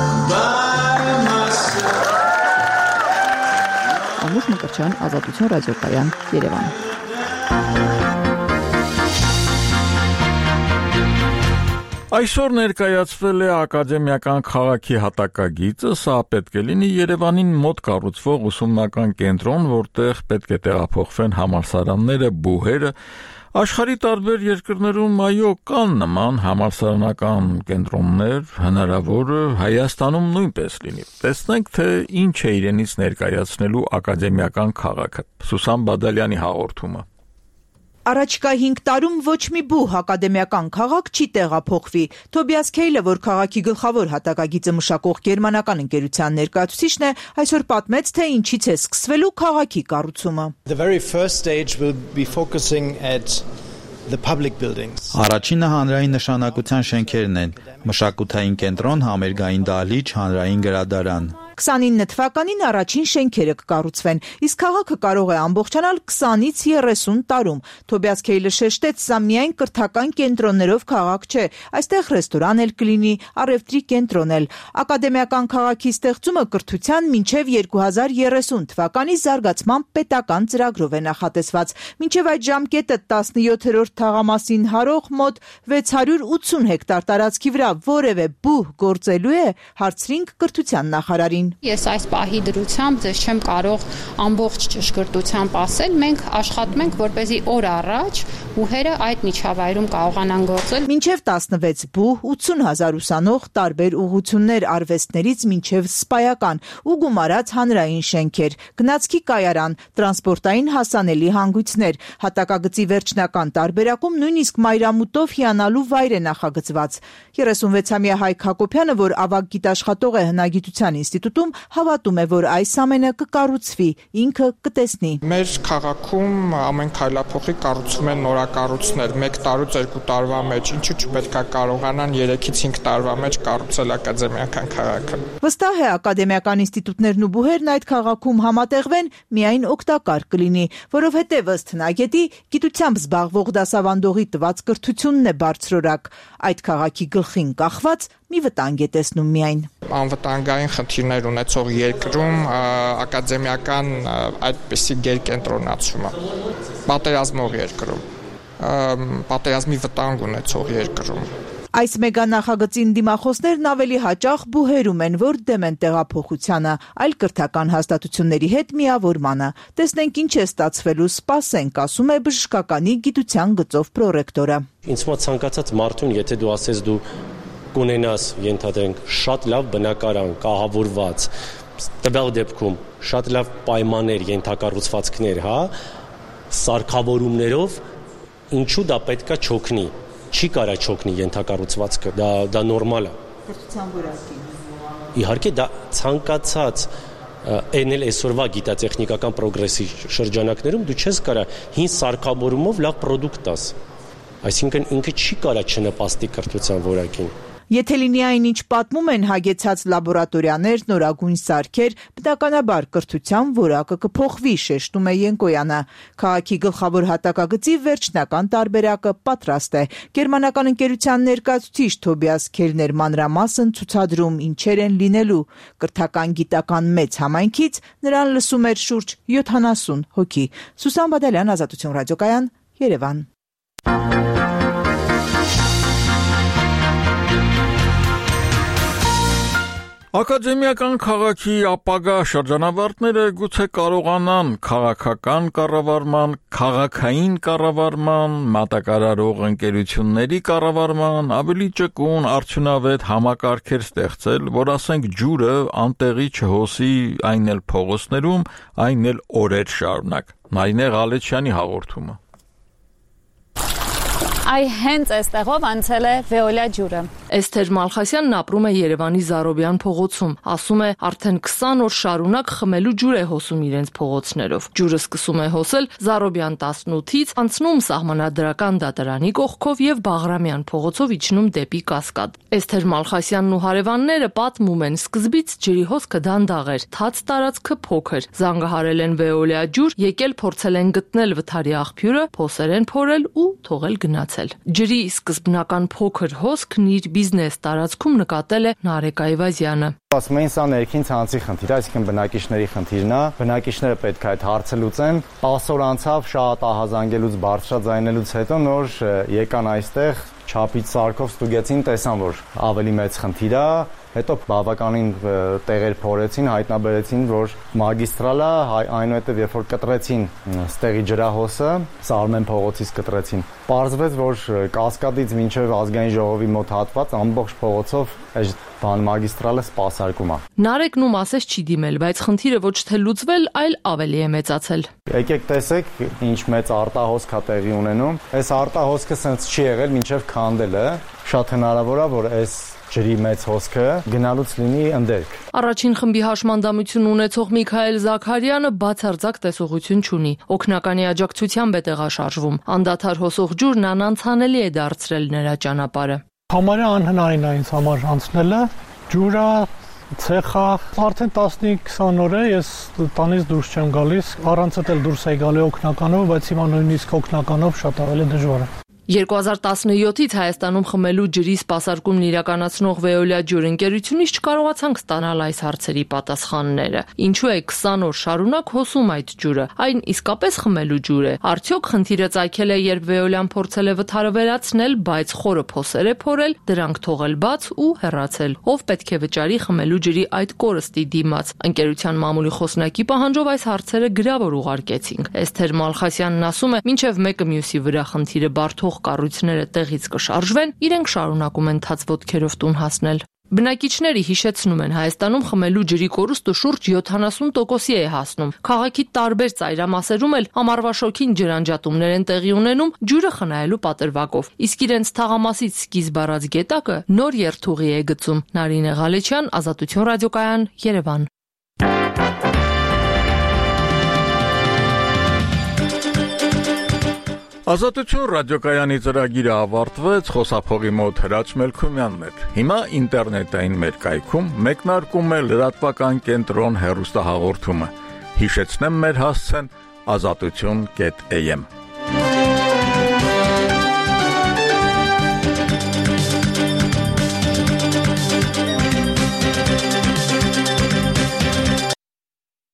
Անուշ Մկրտչյան, Ազատություն ռադիոկայան, Երևան։ Այսօր ներկայացվել է ակադեմիական քաղաքի հատակագիծը, սա պետք է լինի Երևանին մոտ կառուցվող ուսումնական կենտրոն, որտեղ պետք է տեղափոխվեն համալսարանները, բուհերը, Աշխարհի տարբեր երկրներում այո կան նման համալսարանական կենտրոններ, հնարավոր է Հայաստանում նույնպես լինի։ Տեսնենք, թե ինչ է իրենից ներկայացնելու ակադեմիական քաղաքը։ Սուսան Բադալյանի հաղորդումը։ Առաջկա հինգ տարում ոչ մի բուհ ակադեմիական քաղաք չի տեղափոխվի։ Թոբիաս Քեյլը, որ քաղաքի գլխավոր հատակագիծը մշակող գերմանական ընկերության ներկայացուցիչն է, այսօր պատմեց, թե ինչից է սկսվելու քաղաքի կառուցումը։ The very first stage will be focusing at the public buildings. Առաջինը հանրային նշանակության շենքերն են՝ մշակութային կենտրոն, համերգային դահլիճ, հանրային գրադարան։ քսանինը թվականին առաջին շենքերը կկառուցվեն, իսկ քաղաքը կարող է ամբողջանալ քսանից երեսուն տարում։ Թոբիաս Քեյլը շեշտեց, սա միայն կրթական կենտրոններով քաղաք չէ, այստեղ ռեստորան էլ կլինի, առևտրի կենտրոն էլ։ Ակադեմիական քաղաքի ստեղծումը կրթության մինչև երկու հազար երեսուն թվականի զարգացման պետական ծրագրով է նախատեսված։ Մինչև այդ ժամկետը տասնյոթերորդ թաղամասին հարող մոտ վեց հարյուր ութսուն հեկտար տարածքի վրա որևէ բուհ գործելու է, հարցրինք կրթության նախարարին։ Ես այս պահի դրությամբ ձեզ չեմ կարող ամբողջ ճշգրտությամբ ասել, մենք աշխատում ենք, որպեսզի օր առաջ բուհերը այդ միջավայրում կարողանան գործել։ Մինչև տասնվեց բուհ, ութսուն հազար ուսանող, տարբեր ուղղություններ արվեստներից մինչև սպայական ու գումարած հանրային շենքեր, գնացքի կայարան, տրանսպորտային հասանելի հանգույցներ, հատակագծի վերջնական տարբերակում նույնիսկ մայրամուտով հիանալու վայր է նախագծված։ երեսունվեցամյա Հայկ Հակոբյանը, որ ավագ գիտաշխատող է հնագիտության ինստիտուտում, հավատում է, որ այս ամենը կկառուցվի, ինքը կտեսնի։ Մեր քաղաքում ամեն քայլափոխի կառուցում են նորակառույցներ, մեկ տարուց երկու տարվա մեջ, ինչու՞ չպետք է կարողանան երեքից հինգ տարվա մեջ կառուցել ակադեմիական քաղաքը։ Վստահ է, ակադեմիական ինստիտուտներն ու բուհերն այդ քաղաքում համատեղվեն, միայն օգտակար կլինի, որովհետև ըստ հնագետի գիտությամբ զբաղվող դասավանդողի տված կրթությունն է բարձրորակ։ Այդ քաղաքի գլխին կախված մի վտանգ է տեսնում միայն։ Անվտանգային խնդիրներ ունեցող երկրում ակադեմիական այդպիսի գերկենտրոնացումը, պատերազմող երկրում, պատերազմի վտանգ ունեցող երկրում։ Այս մեգանախագծին դիմախոսներն ավելի հաճախ բուհերում են, որ դեմ են տեղափոխությանը, այլ կրթական հաստատությունների հետ միավորմանը։ Տեսնենք ինչ է ստացվելու, սպասենք, ասում է բժշկականի գիտության գծով պրոռեկտորը։ Ինձ մոտ ցանկացած մարդուն, եթե դու ասես դու կունենաս, ենթադրենք, շատ լավ բնակարան, կահավորված, տվյալ դեպքում շատ լավ պայմաններ, ենթակառուցվածքներ, հա, սարքավորումներով, ինչու դա պետքա չօգնի։ Չի կարա չօգնի ենթակառուցվածքը, դա դա նորմալ է։ Կրթության որակին։ Իհարկե դա ցանկացած այն էլ այսօրվա գիտատեխնիկական պրոգրեսի շրջանակներում դու չես կարա հին սարքավորումով լավ պրոդուկտ տաս։ Այսինքն ինքը չի կարա չնպաստի կրթության որակին։ Եթե լինի այնինչ պատմում են հագեցած լաբորատորիաներ, նորագույն սարքեր, բնականաբար կրթության որակը կփոխվի, շեշտում է Ենկոյանը։ Քաղաքի գլխավոր հատակագծի վերջնական տարբերակը պատրաստ է։ Գերմանական ընկերության ներկայացուցիչ Թոբիաս Քեյլներ մանրամասն ցուցադրում ինչեր են լինելու։ Կրթական գիտական մեծ համայնքից նրան լսում էր շուրջ յոթանասուն հոգի։ Սուսան Բադալյան, Ազատություն ռադիոկայան, Երևան։ Ակադեմիական քաղաքի ապագա շրջանավարտները գուցե կարողանան քաղաքական կառավարման, քաղաքային կառավարման, մատակարարող ընկերությունների կառավարման ավելի ճկուն արդյունավետ համակարգեր ստեղծել, որ ասենք ջուրը անտեղի չհոսի այն էլ փողոցներում, այն էլ օրեր շարունակ։ Նայինե Ղալեչյանի հաղորդումը։ Այ հենց այստեղով անցել է Վեոլա ջուրը։ Էսթեր Մալխասյանն ապրում է Երևանի Զարոբյան փողոցում։ Ասում է, արդեն քսան օր շարունակ խմելու ջուր է հոսում իրենց փողոցներով։ Ջուրը սկսում է հոսել Զարոբյան տասնութից, անցնում Սահմանադրական դատարանի կողքով եւ Բաղրամյան փողոցով իջնում դեպի Կասկադ։ Էսթեր Մալխասյանն ու հարևանները պատմում են, սկզբից ջրի հոսքը դանդաղ էր, թաց տարածքը փոքր։ Զանգահարել են Վեոլա ջուր, եկել փորձել են գտնել վթարի աղբյուրը, փոսեր են փորել ու թողել գնացել։ Ջրի սկզբնական փոքր հոսքն իր բիզնես տարածքում նկատել է Նարեկ Այվազյանը։ Ասում են, սա ներքին ցանցի խնդիր, այսինքն բնակիչների խնդիրն է, բնակիչները պետք է այդ հարցը լուծեն։ տասը օր անցավ շատ ահազանգելուց, բարձրաձայնելուց հետո նոր եկան այստեղ, չափից սարքով ստուգեցին, տեսան, որ ավելի մեծ խնդիր է, Հետո բավականին տեղեր փորեցին, հայտնաբերեցին, որ մագիստրալը այնուհետև երբ որ կտրեցին ստեղի ջրահոսը, Սարմեն փողոցից կտրեցին, պարզվեց, որ Կասկադից մինչև ազգային ժողովի մոտ հատված ամբողջ փողոցով այս բան մագիստրալը սպասարկում է։ Նարեկն ու ասես չի դիմել, բայց խնդիրը ոչ թե լուծվել, այլ ավելի է մեծացել։ Եկեք տեսեք, ինչ մեծ արտահոսք է տեղի ունենում։ Այս արտահոսքը սենց չի եղել մինչև քանդելը։ Շատ հնարավոր է, որ այս ջրի մեծ հոսքը գնալուց լինի ընդերք։ Առաջին խմբի հաշմանդամություն ունեցող Միքայել Զաքարյանը բացարձակ տեսողություն չունի։ Օգնականի աջակցությամբ է տեղաշարժվում։ Անդադար հոսող ջուրն անանցանելի է դարձրել նրա ճանապարհը։ Համարյա անհնարին է ինձ համար անցնելը, ջուրը, ցեխա, արդեն տասնհինգ-քսան օր է ես տանից դուրս չեմ գալիս, առանց էլ դուրս էի գալի օգնականով, բայց հիմա նույնիսկ օգնականով շատ ավելի դժվար է։ երկու հազար տասնյոթից Հայաստանում խմելու ջրի սպասարկումն իրականացնող Veolia ջուր ընկերությունից չկարողացանք ստանալ այս հարցերի պատասխանները։ Ինչու է քսան օր շարունակ հոսում այդ ջուրը։ Այն իսկապես խմելու ջուր է։ Արդյոք խնդիրը ծագել է, երբ Veolia-ն փորձել է վթարը վերացնել, բայց խորը փոսեր է փորել, դրանք թողել բաց ու հեռացել։ Ով պետք է վճարի խմելու ջրի այդ կորստի դիմաց։ Ընկերության մամուլի խոսնակի պահանջով այս հարցերը գրավոր ուղարկեցինք։ Էսթեր Մալխասյանն ասում է, մինչև մեկը մյուսի վրա խնդիրը բարդող կառույցները տեղից կշարժվեն, իրենք շարունակում են թաց ոտքերով տուն հասնել։ Բնակիչները հիշեցնում են, Հայաստանում խմելու ջրի կորուստը շուրջ յոթանասուն տոկոսի է հասնում։ Քաղաքի տարբեր ծայրամասերում էլ ամառվա շոգին ջրանջատումներ են տեղի ունենում ջուրը խնայելու պատրվակով։ Իսկ իրենց թաղամասից սկիզբ առած գետակը նոր երթուղի է գծում։ Նարինե Ղալեչյան, Ազատություն ռադիոկայան, Երևան։ Ազատություն ռադիոկայանի ծրագիրը ավարտվեց, խոսափողի մոտ Հրաչ Մելքումյանն էր։ Հիմա ինտերնետային մեր կայքում մեկնարկում է լրատվական կենտրոն հեռուստահաղորդումը։ Հիշեցնեմ մեր հասցեն ազատություն կետ am